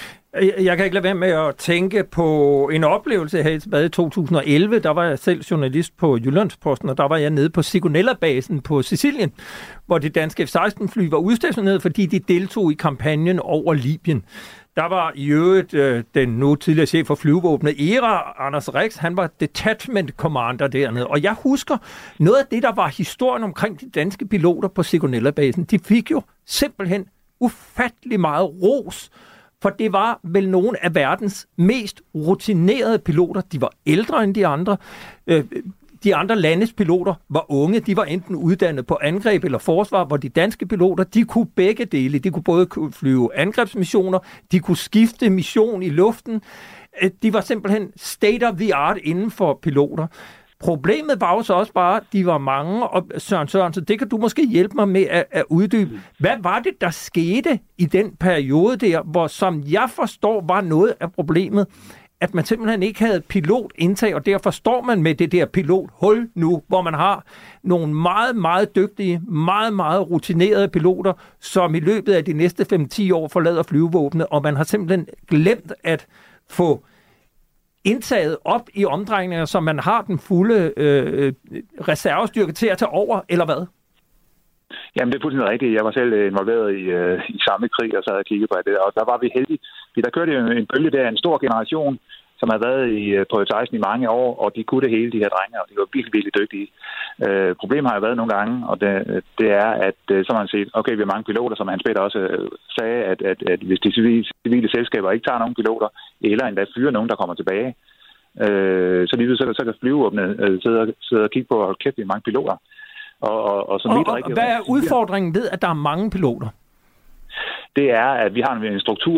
Jeg kan ikke lade være med at tænke på en oplevelse her tilbage i to tusind og elleve. Der var jeg selv journalist på Jyllandsposten, og der var jeg nede på Sigonella-basen på Sicilien, hvor de danske F seksten-fly var udstationeret, fordi de deltog i kampagnen over Libyen. Der var i øvrigt øh, den nu tidligere chef for flyvevåbnet E R A, Anders Rix, han var detachment commander dernede. Og jeg husker noget af det, der var historien omkring de danske piloter på Sigonella-basen. De fik jo simpelthen ufattelig meget ros, for det var vel nogle af verdens mest rutinerede piloter. De var ældre end de andre. De andre landes piloter var unge. De var enten uddannet på angreb eller forsvar, hvor de danske piloter, de kunne begge dele. De kunne både flyve angrebsmissioner, de kunne skifte mission i luften. De var simpelthen state of the art inden for piloter. Problemet var jo så også bare, at de var mange, og Søren Sørensen, det kan du måske hjælpe mig med at, at uddybe. Hvad var det, der skete i den periode der, hvor som jeg forstår var noget af problemet, at man simpelthen ikke havde pilotindtag, og derfor står man med det der pilothul nu, hvor man har nogle meget, meget dygtige, meget, meget rutinerede piloter, som i løbet af de næste fem til ti år forlader flyvevåbnet, og man har simpelthen glemt at få indtaget op i omdrejninger, så man har den fulde øh, reservestyrke til at tage over, eller hvad? Jamen, det er fuldstændig rigtigt. Jeg var selv involveret i, øh, i samme krig, og så havde jeg kigget på det, og der var vi heldige. Der kørte jo en bølge der, en stor generation, som har været i, på F seksten i mange år, og de kunne det hele, de her drenge, og de var virkelig, virkelig dygtige. Øh, problemet har jo været nogle gange, og det, det er, at så har man set, okay, vi har mange piloter, som Hans Peter også sagde, at, at, at hvis de civile, civile selskaber ikke tager nogen piloter, eller endda fyrer nogen, der kommer tilbage, øh, så lige så, så kan flyvevåbnet øh, sidde, sidde og kigge på, og kæft, vi har mange piloter. Og, og, og, som og, og rigtig, hvad er udfordringen ved, at der er mange piloter? Det er, at vi har en struktur,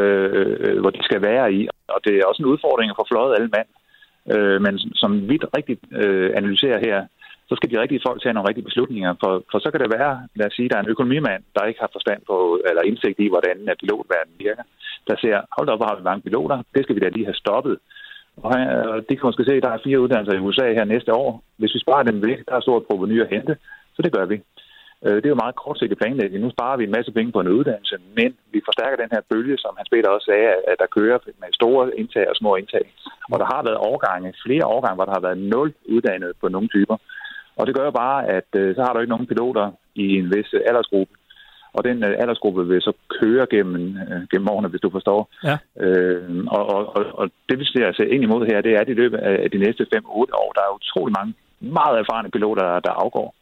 øh, hvor de skal være i, og det er også en udfordring at få fløjet alle mand. Øh, men som vi rigtig øh, analyserer her, så skal de rigtige folk tage nogle rigtige beslutninger, for, for så kan det være, lad os sige, der er en økonomimand, der ikke har forstand på, eller indsigt i, hvordan pilotverdenen virker, der ser, hold da op, hvor har vi mange piloter, det skal vi da lige have stoppet. Og det kan måske se, at der er fire uddannelser i U S A her næste år. Hvis vi sparer dem væk, der er stort provenu at hente, så det gør vi. Det er jo meget kortsigtet planlægning. Nu sparer vi en masse penge på en uddannelse, men vi forstærker den her bølge, som Hans Peter også sagde, at der kører med store indtag og små indtag. Og der har været årgange, flere årgange, hvor der har været nul uddannet på nogle typer. Og det gør jo bare, at så har du ikke nogen piloter i en vis aldersgruppe. Og den aldersgruppe vil så køre gennem, gennem årene, hvis du forstår. Ja. Øh, og, og, og det vi ser altså ind imod her, det er, at i løbet af de næste fem til otte år, der er utrolig mange meget erfarne piloter, der afgår.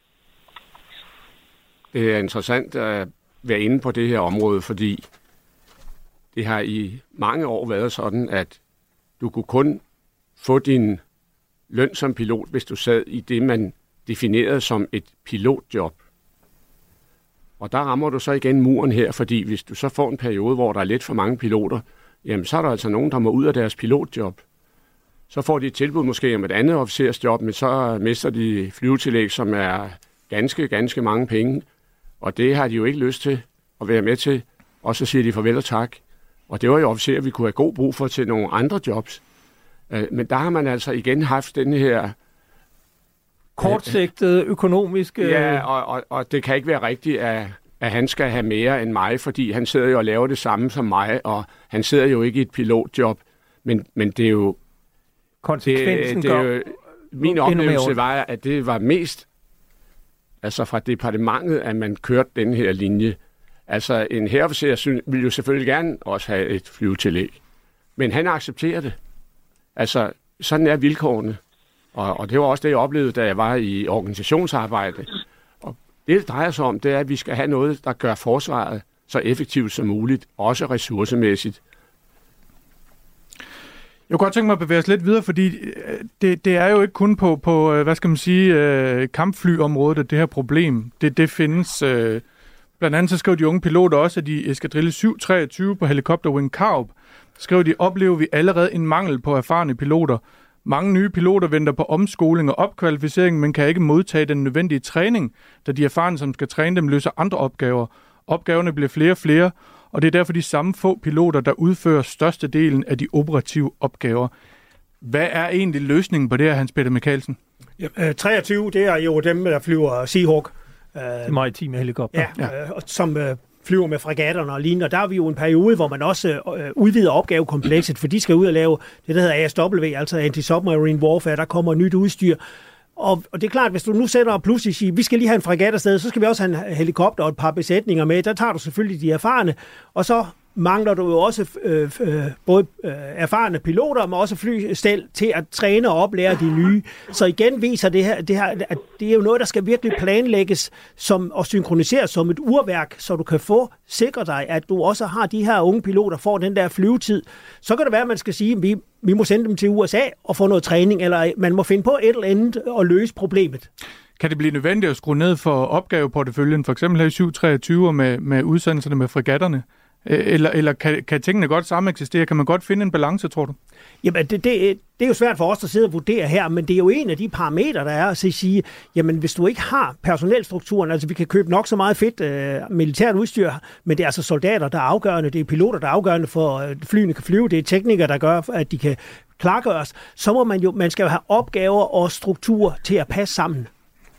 Det er interessant at være inde på det her område, fordi det har i mange år været sådan, at du kunne kun få din løn som pilot, hvis du sad i det, man definerede som et pilotjob. Og der rammer du så igen muren her, fordi hvis du så får en periode, hvor der er lidt for mange piloter, jamen så er der altså nogen, der må ud af deres pilotjob. Så får de et tilbud måske om et andet officersjob, men så mister de flyvetillæg, som er ganske, ganske mange penge. Og det har de jo ikke lyst til at være med til. Og så siger de farvel og tak. Og det var jo officerer, vi kunne have god brug for til nogle andre jobs. Men der har man altså igen haft den her kortsigtede økonomiske... Ja, og, og, og det kan ikke være rigtigt, at, at han skal have mere end mig, fordi han sidder jo og laver det samme som mig, og han sidder jo ikke i et pilotjob. Men, men det er jo... Konsekvensen det, det er jo, min oplevelse var, at det var mest altså fra departementet, at man kørte den her linje. Altså en hærofficer ville jo selvfølgelig gerne også have et flyvetillæg. Men han accepterer det. Altså, sådan er vilkårene. Og, og det var også det, jeg oplevede, da jeg var i organisationsarbejde. Og det, det drejer sig om, det er, at vi skal have noget, der gør forsvaret så effektivt som muligt, også ressourcemæssigt. Jeg kunne godt tænke mig at bevæge os lidt videre, fordi det, det er jo ikke kun på, på hvad skal man sige, kampflyområdet, at det her problem, det, det findes. Blandt andet så skrev de unge piloter også, at i eskadrille syv treogtyve på helikopter Wing Karup, skrev de, oplever vi allerede en mangel på erfarne piloter. Mange nye piloter venter på omskoling og opkvalificering, men kan ikke modtage den nødvendige træning, da de erfarne, som skal træne dem, løser andre opgaver. Opgaverne bliver flere og flere, og det er derfor de samme få piloter, der udfører størstedelen af de operative opgaver. Hvad er egentlig løsningen på det her, Hans Peter Michaelsen? Ja, treogtyve, det er jo dem, der flyver Seahawk. Det maritime helikopter. Ja, ja. Øh, som øh, flyver med fregatterne og lignende. Og der er vi jo en periode, hvor man også øh, udvider opgavekomplekset, for de skal ud og lave det, der hedder A S W, altså Anti-Submarine Warfare. Der kommer nyt udstyr. Og, og det er klart, hvis du nu sætter og pludselig siger, vi skal lige have en fregat afsted, så skal vi også have en helikopter og et par besætninger med. Der tager du selvfølgelig de erfarne, og så mangler du jo også øh, øh, både øh, erfarne piloter, men også flystel til at træne og oplære de nye. Så igen viser det her, det her, at det er jo noget, der skal virkelig planlægges som, og synkroniseres som et urværk, så du kan få sikre dig, at du også har de her unge piloter, får den der flyvetid. Så kan det være, at man skal sige, at vi, vi må sende dem til U S A og få noget træning, eller man må finde på et eller andet og løse problemet. Kan det blive nødvendigt at skrue ned for opgaveporteføljen, for eksempel her i syv treogtyve med, med udsendelserne med fregatterne? Eller, eller kan, kan tingene godt sameksistere? Kan man godt finde en balance, tror du? Jamen, det, det, det er jo svært for os, der sidder og vurderer her, men det er jo en af de parametre, der er at sige, jamen hvis du ikke har personelstrukturen, altså vi kan købe nok så meget fedt øh, militært udstyr, men det er altså soldater, der er afgørende, det er piloter, der er afgørende for, at flyene kan flyve, det er teknikere, der gør, at de kan klargøres, så må man jo, man skal jo have opgaver og struktur til at passe sammen.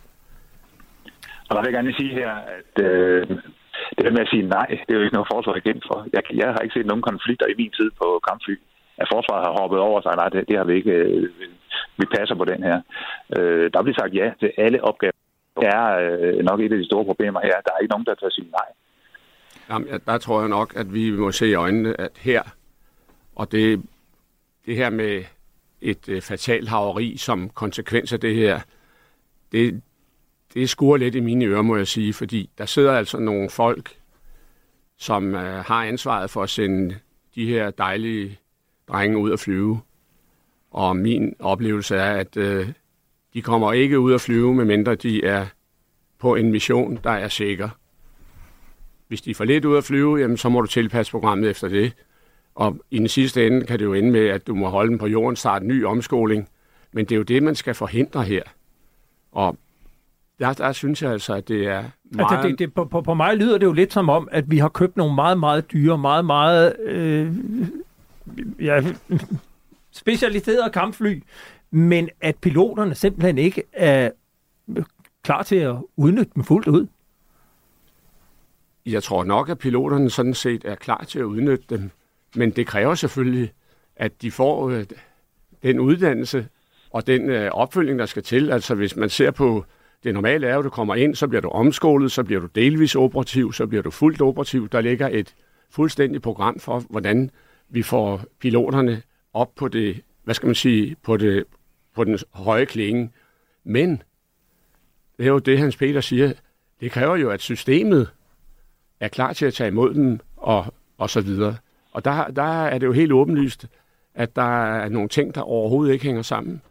Og der vil jeg gerne sige her, at øh, det der med at sige nej, det er jo ikke noget forsvar igen for. Jeg, jeg har ikke set nogen konflikter i min tid på kampfly. At forsvaret har hoppet over sig, nej, det, det har vi ikke, øh, vi passer på den her. Øh, der bliver sagt ja til alle opgaver. Det er øh, nok et af de store problemer her. Der er ikke nogen, der tager sige nej. Jamen, der tror jeg nok, at vi må se i øjnene, at her, og det, det her med et øh, fatalt haveri som konsekvens af det her, det, det skuer lidt i mine ører, må jeg sige, fordi der sidder altså nogle folk, som øh, har ansvaret for at sende de her dejlige drenge ud at flyve. Og min oplevelse er, at øh, de kommer ikke ud at flyve, medmindre de er på en mission, der er sikker. Hvis de er for lidt ud at flyve, jamen, så må du tilpasse programmet efter det. Og i den sidste ende kan det jo ende med, at du må holde dem på jorden, starte en ny omskoling. Men det er jo det, man skal forhindre her. Og der, der synes jeg altså, at det er meget... Altså, det, det, på, på, på mig lyder det jo lidt som om, at vi har købt nogle meget, meget dyre, meget, meget øh, ja, specialiserede kampfly, men at piloterne simpelthen ikke er klar til at udnytte dem fuldt ud. Jeg tror nok, at piloterne sådan set er klar til at udnytte dem, men det kræver selvfølgelig, at de får øh, den uddannelse og den øh, opfølging, der skal til. Altså hvis man ser på det normale er, at du kommer ind, så bliver du omskolet, så bliver du delvis operativ, så bliver du fuldt operativ. Der ligger et fuldstændigt program for, hvordan vi får piloterne op på det, hvad skal man sige, på, det, på den høje klinge. Men det er jo det, Hans Peter siger, det kræver jo, at systemet er klar til at tage imod dem og, og så videre. Og der, der er det jo helt åbenlyst, at der er nogle ting, der overhovedet ikke hænger sammen.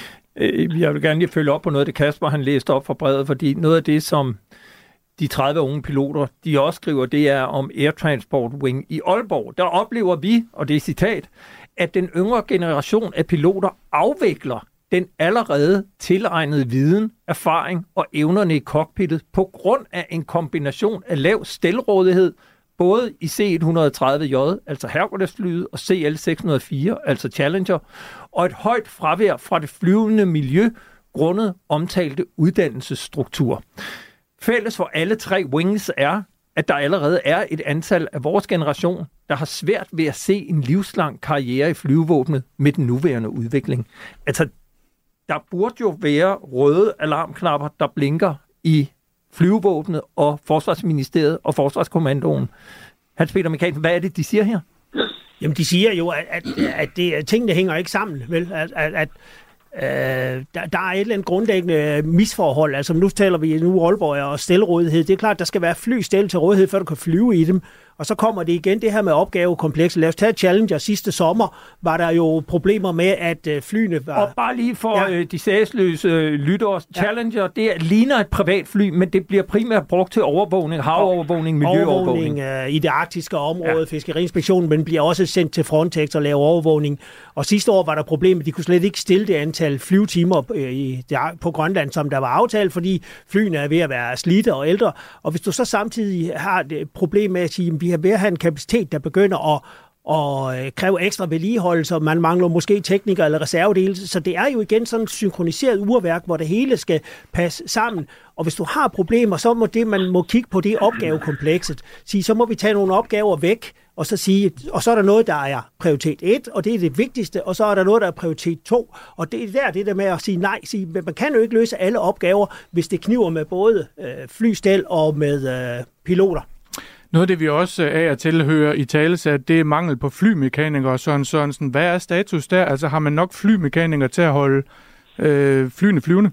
Jeg vil gerne lige følge op på noget af det, Kasper han læste op fra brevet, fordi noget af det, som de tredive unge piloter, de også skriver, det er om Air Transport Wing i Aalborg. Der oplever vi, og det er citat, at den yngre generation af piloter afvikler den allerede tilegnede viden, erfaring og evnerne i cockpittet på grund af en kombination af lav stelrådighed, både i C et hundrede og tredive J, altså Hercules-flyet, og C L seks hundrede og fire, altså Challenger, og et højt fravær fra det flyvende miljø, grundet omtalte uddannelsesstruktur. Fælles for alle tre wings er, at der allerede er et antal af vores generation, der har svært ved at se en livslang karriere i flyvevåbnet med den nuværende udvikling. Altså, der burde jo være røde alarmknapper, der blinker i flyvevåbnet og Forsvarsministeriet og Forsvarskommandoen. Hans Peter Michaelsen, hvad er det, de siger her? Jamen, de siger jo, at, at, at det, tingene hænger ikke sammen, vel? At, at, at øh, der, der er et eller andet grundlæggende misforhold. Altså, nu taler vi nu Aalborg og stelrådighed. Det er klart, der skal være flystel til rådighed, før du kan flyve i dem. Og så kommer det igen, det her med opgavekomplekset. Lad os tage Challenger. Sidste sommer var der jo problemer med, at flyene var... Og bare lige for ja. de sagsløse lyttere. Challenger, det ligner et privatfly, men det bliver primært brugt til overvågning, havovervågning, miljøovervågning. Overvågning i det arktiske område, ja. Fiskeriinspektionen, men bliver også sendt til Frontex og laver overvågning. Og sidste år var der problemer, de kunne slet ikke stille det antal flyvetimer i, på Grønland, som der var aftalt, fordi flyene er ved at være slidte og ældre. Og hvis du så samtidig har et problem med at sige, at vi er ved at have en kapacitet, der begynder at, at kræve ekstra vedligeholdelse, og man mangler måske teknikere eller reservedele. Så det er jo igen sådan et synkroniseret urværk, hvor det hele skal passe sammen. Og hvis du har problemer, så må det, man må kigge på det opgavekomplekset. Sige, så må vi tage nogle opgaver væk, og så sige, og så er der noget, der er prioritet et, og det er det vigtigste, og så er der noget, der er prioritet to. Og det er der, det der med at sige nej. Sige, man kan jo ikke løse alle opgaver, hvis det kniver med både øh, flystel og med øh, piloter. Noget af det, vi også af og til hører i talesat, det er mangel på flymekanikere. Søren Sørensen, hvad er status der? Altså har man nok flymekanikere til at holde øh, flyene flyvende?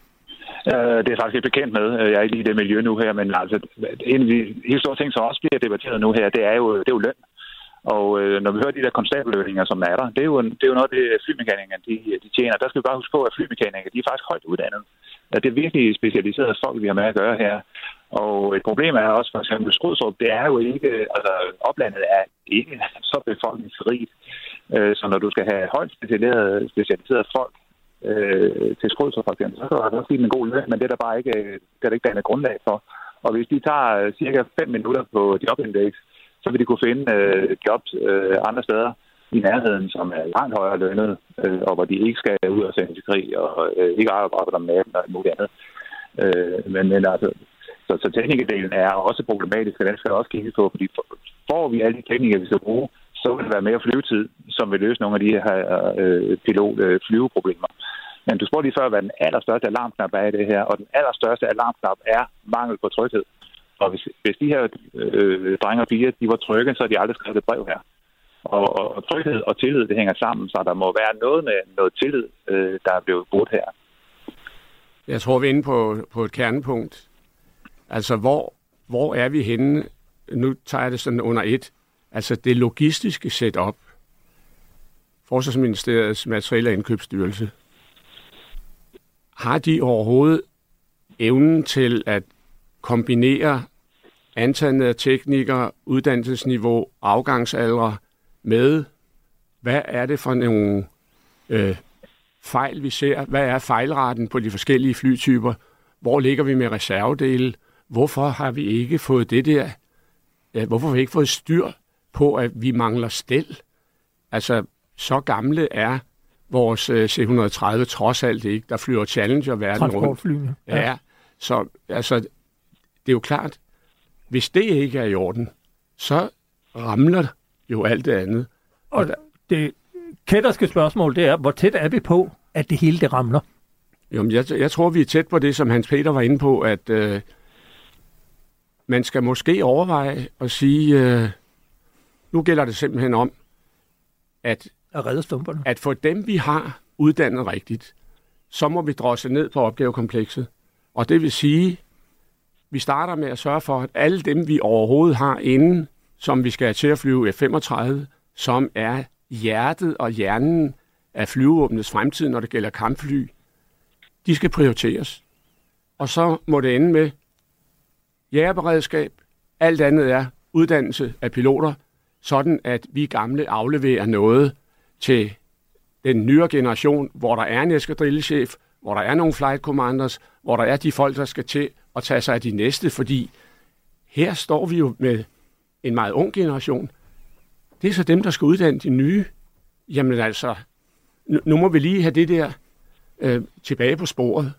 Uh, det er faktisk ikke bekendt med. Jeg er ikke i det miljø nu her, men altså, en af de helt store ting, som også bliver debatteret nu her, det er jo, det er jo løn. Og øh, når vi hører de der konstabellønninger, som er der, det er jo, det er jo noget af det, flymekanikere de, de tjener. Der skal vi bare huske på, at flymekanikere de er faktisk højt uddannet. Det er virkelig specialiserede folk, vi har med at gøre her. Og et problem er også, for eksempel Skrydstrup, det er jo ikke, altså oplandet er ikke så befolkningsrigt. Så når du skal have højt specialiseret, specialiseret folk øh, til Skrydstrup for eksempel, så kan du også give en god løn, men det er der bare ikke, det er der ikke dannet grundlag for. Og hvis de tager cirka fem minutter på jobindex, så vil de kunne finde øh, jobs øh, andre steder i nærheden, som er langt højere lønnet, øh, og hvor de ikke skal ud og sende til krig, og øh, ikke arbejde om natten og muligt andet. Øh, men, men altså, så, så teknikerdelen er også problematisk, og den skal også kigge på, fordi får vi alle de teknikere, vi skal bruge, så vil det være mere flyvetid, som vil løse nogle af de her øh, pilot-flyveproblemer. Men du spurgte lige før, hvad den allerstørste alarmknap er i det her, og den allerstørste alarmknap er mangel på tryghed. Og hvis, hvis de her øh, drenge og piger, de var trygge, så har de aldrig skrevet et brev her. Og, og, og tryghed og tillid, det hænger sammen, så der må være noget med noget tillid, øh, der er blevet brudt her. Jeg tror, vi er inde på, på et kernepunkt. Altså, hvor, hvor er vi henne? Nu tager jeg det sådan under et. Altså, det logistiske setup. Forsvarsministeriets materielle indkøbsstyrelse. Har de overhovedet evnen til at kombinere antallet af teknikere, uddannelsesniveau, afgangsalder med, hvad er det for nogle øh, fejl, vi ser? Hvad er fejlraten på de forskellige flytyper? Hvor ligger vi med reservedele? Hvorfor har vi ikke fået det der? Ja, hvorfor har vi ikke fået styr på, at vi mangler stel? Altså, så gamle er vores øh, C et hundrede og tredive trods alt ikke. Der flyver Challenger verden rundt. Transportflyene. Ja. ja, så altså, det er jo klart, hvis det ikke er i orden, så ramler jo alt det andet. Og, og der, det kætterske spørgsmål, det er, hvor tæt er vi på, at det hele det ramler? Jo, jeg, jeg tror, vi er tæt på det, som Hans Peter var inde på, at øh, man skal måske overveje at sige, øh, nu gælder det simpelthen om, at, at redde stumperne. At for dem, vi har uddannet rigtigt, så må vi drosse ned på opgavekomplekset. Og det vil sige, vi starter med at sørge for, at alle dem, vi overhovedet har inden, som vi skal have til at flyve F femogtredive, som er hjertet og hjernen af flyvevåbnets fremtid, når det gælder kampfly, de skal prioriteres. Og så må det ende med jægerberedskab. Alt andet er uddannelse af piloter, sådan at vi gamle afleverer noget til den nyere generation, hvor der er en eskadrillechef, hvor der er nogle flight commanders, hvor der er de folk, der skal til at tage sig af de næste, fordi her står vi jo med en meget ung generation. Det er så dem, der skal uddanne de nye. Jamen altså, nu, nu må vi lige have det der øh, tilbage på sporet.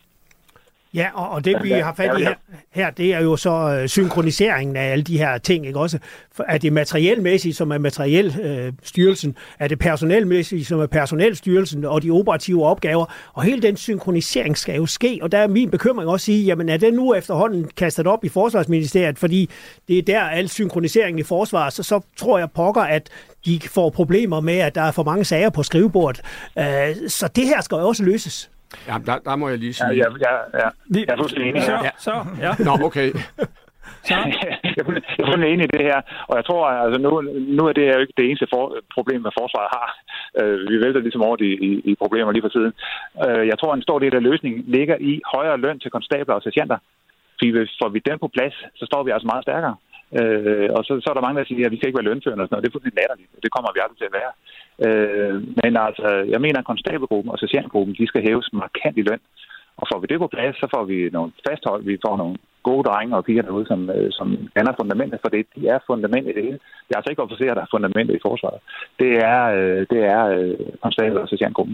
Ja, og, og det vi har fat i her, her, det er jo så øh, synkroniseringen af alle de her ting, ikke også? For er det materielmæssigt, som er materielstyrelsen, øh, er det personelmæssigt, som er personelstyrelsen, og de operative opgaver, og hele den synkronisering skal jo ske, og der er min bekymring også at sige, jamen er den nu efterhånden kastet op i Forsvarsministeriet, fordi det er der al synkroniseringen i forsvaret, så, så tror jeg pokker, at de får problemer med, at der er for mange sager på skrivebordet. Øh, så det her skal jo også løses. Ja, der, der må jeg lige sige... Ja, ja, ja, ja. Jeg er fuldstændig enig. Så, ja. så, ja. Nå, okay. Så. Jeg er fuldstændig enig i det her, og jeg tror, altså nu, nu er det jo ikke det eneste for, problem, hvad forsvaret har. Uh, vi vælter ligesom over i, i, i problemer lige for tiden. Uh, jeg tror, en stor del af løsningen ligger i højere løn til konstabler og sergeanter. Fordi får vi den på plads, så står vi altså meget stærkere. Uh, og så, så er der mange, der siger, at vi skal ikke være lønførende og sådan noget. Det er fuldstændig latterligt. Det kommer vi aldrig til at være. Uh, men altså, jeg mener, at konstabelgruppen og sergeantgruppen, de skal hæves markant i løn. Og får vi det på plads, så får vi nogle fasthold, vi får nogle gode drenge og piger derude, som, som kender fundamentet, for det de er fundamentet i det hele. Det er altså ikke officerer, der er fundamentet i forsvaret. Det er, det er konstabel og sergeantgruppen.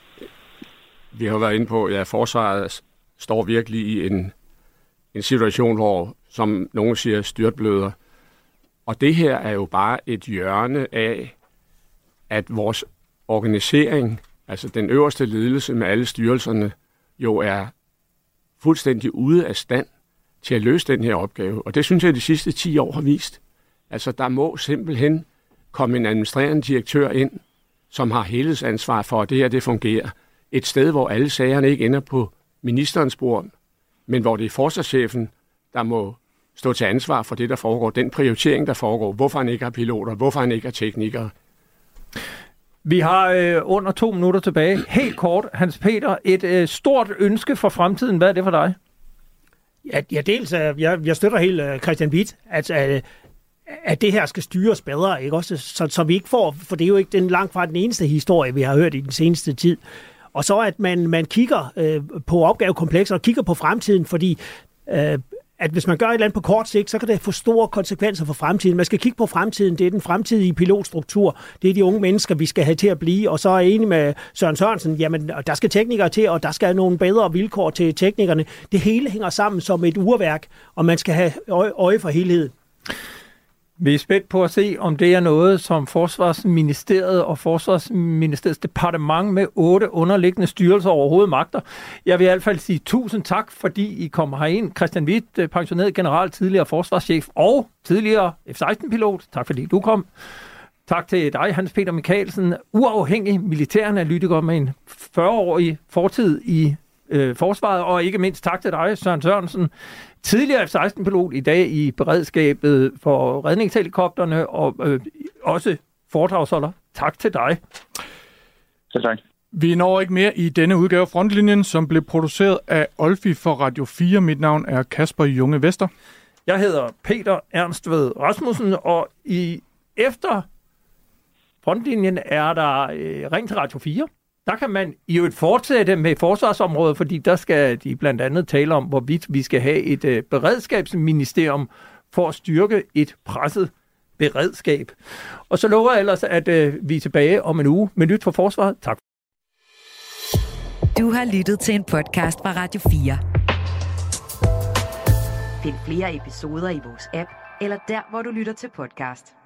Vi har været inde på, at ja, forsvaret står virkelig i en, en situation, hvor, som nogen siger, styrtbløder. Og det her er jo bare et hjørne af, at vores organisering, altså den øverste ledelse med alle styrelserne, jo er fuldstændig ude af stand til at løse den her opgave. Og det synes jeg, de sidste ti år har vist. Altså, der må simpelthen komme en administrerende direktør ind, som har helhedsansvar for, at det her det fungerer. Et sted, hvor alle sagerne ikke ender på ministerens bord, men hvor det er forsvarschefen, der må stå til ansvar for det, der foregår. Den prioritering, der foregår. Hvorfor han ikke har piloter, hvorfor han ikke har teknikere. Vi har øh, under to minutter tilbage. Helt kort, Hans Peter, et øh, stort ønske for fremtiden. Hvad er det for dig? Ja, ja dels, jeg, jeg støtter helt uh, Christian Witt, at, uh, at det her skal styres bedre, ikke også? Så, så vi ikke får, for det er jo ikke den langt fra den eneste historie, vi har hørt i den seneste tid. Og så at man, man kigger uh, på opgavekomplekser og kigger på fremtiden, fordi uh, at hvis man gør et eller andet på kort sigt, så kan det få store konsekvenser for fremtiden. Man skal kigge på fremtiden. Det er den fremtidige pilotstruktur. Det er de unge mennesker, vi skal have til at blive. Og så er jeg enig med Søren Sørensen, jamen der skal teknikere til, og der skal nogle bedre vilkår til teknikerne. Det hele hænger sammen som et urværk, og man skal have øje for helheden. Vi er spændt på at se, om det er noget, som Forsvarsministeriet og Forsvarsministeriets departement med otte underliggende styrelser overhovedet magter. Jeg vil i hvert fald sige tusind tak, fordi I kom herind. Christian Witt, pensioneret general, tidligere forsvarschef og tidligere F seksten pilot. Tak fordi du kom. Tak til dig, Hans Peter Michaelsen, uafhængig militæranalytiker med en fyrre-årig fortid i øh, forsvaret, og ikke mindst tak til dig, Søren Sørensen, tidligere F seksten pilot, i dag i beredskabet for redningshelikopterne, og øh, også foredragsholder. Tak til dig. Selv tak. Vi når ikke mere i denne udgave af Frontlinjen, som blev produceret af Olfi for Radio fire. Mit navn er Kasper Junge Vester. Jeg hedder Peter Ernstved Rasmussen, og i efter Frontlinjen er der øh, Ring til Radio fire. Der kan man i øvrigt fortsætte med forsvarsområdet, fordi der skal de blandt andet tale om, hvorvidt vi skal have et øh, beredskabsministerium for at styrke et presset beredskab. Og så lover jeg ellers, at øh, vi er tilbage om en uge med nyt for forsvaret. Tak. Du har lyttet til en podcast fra Radio fire. Find flere episoder i vores app, eller der, hvor du lytter til podcast.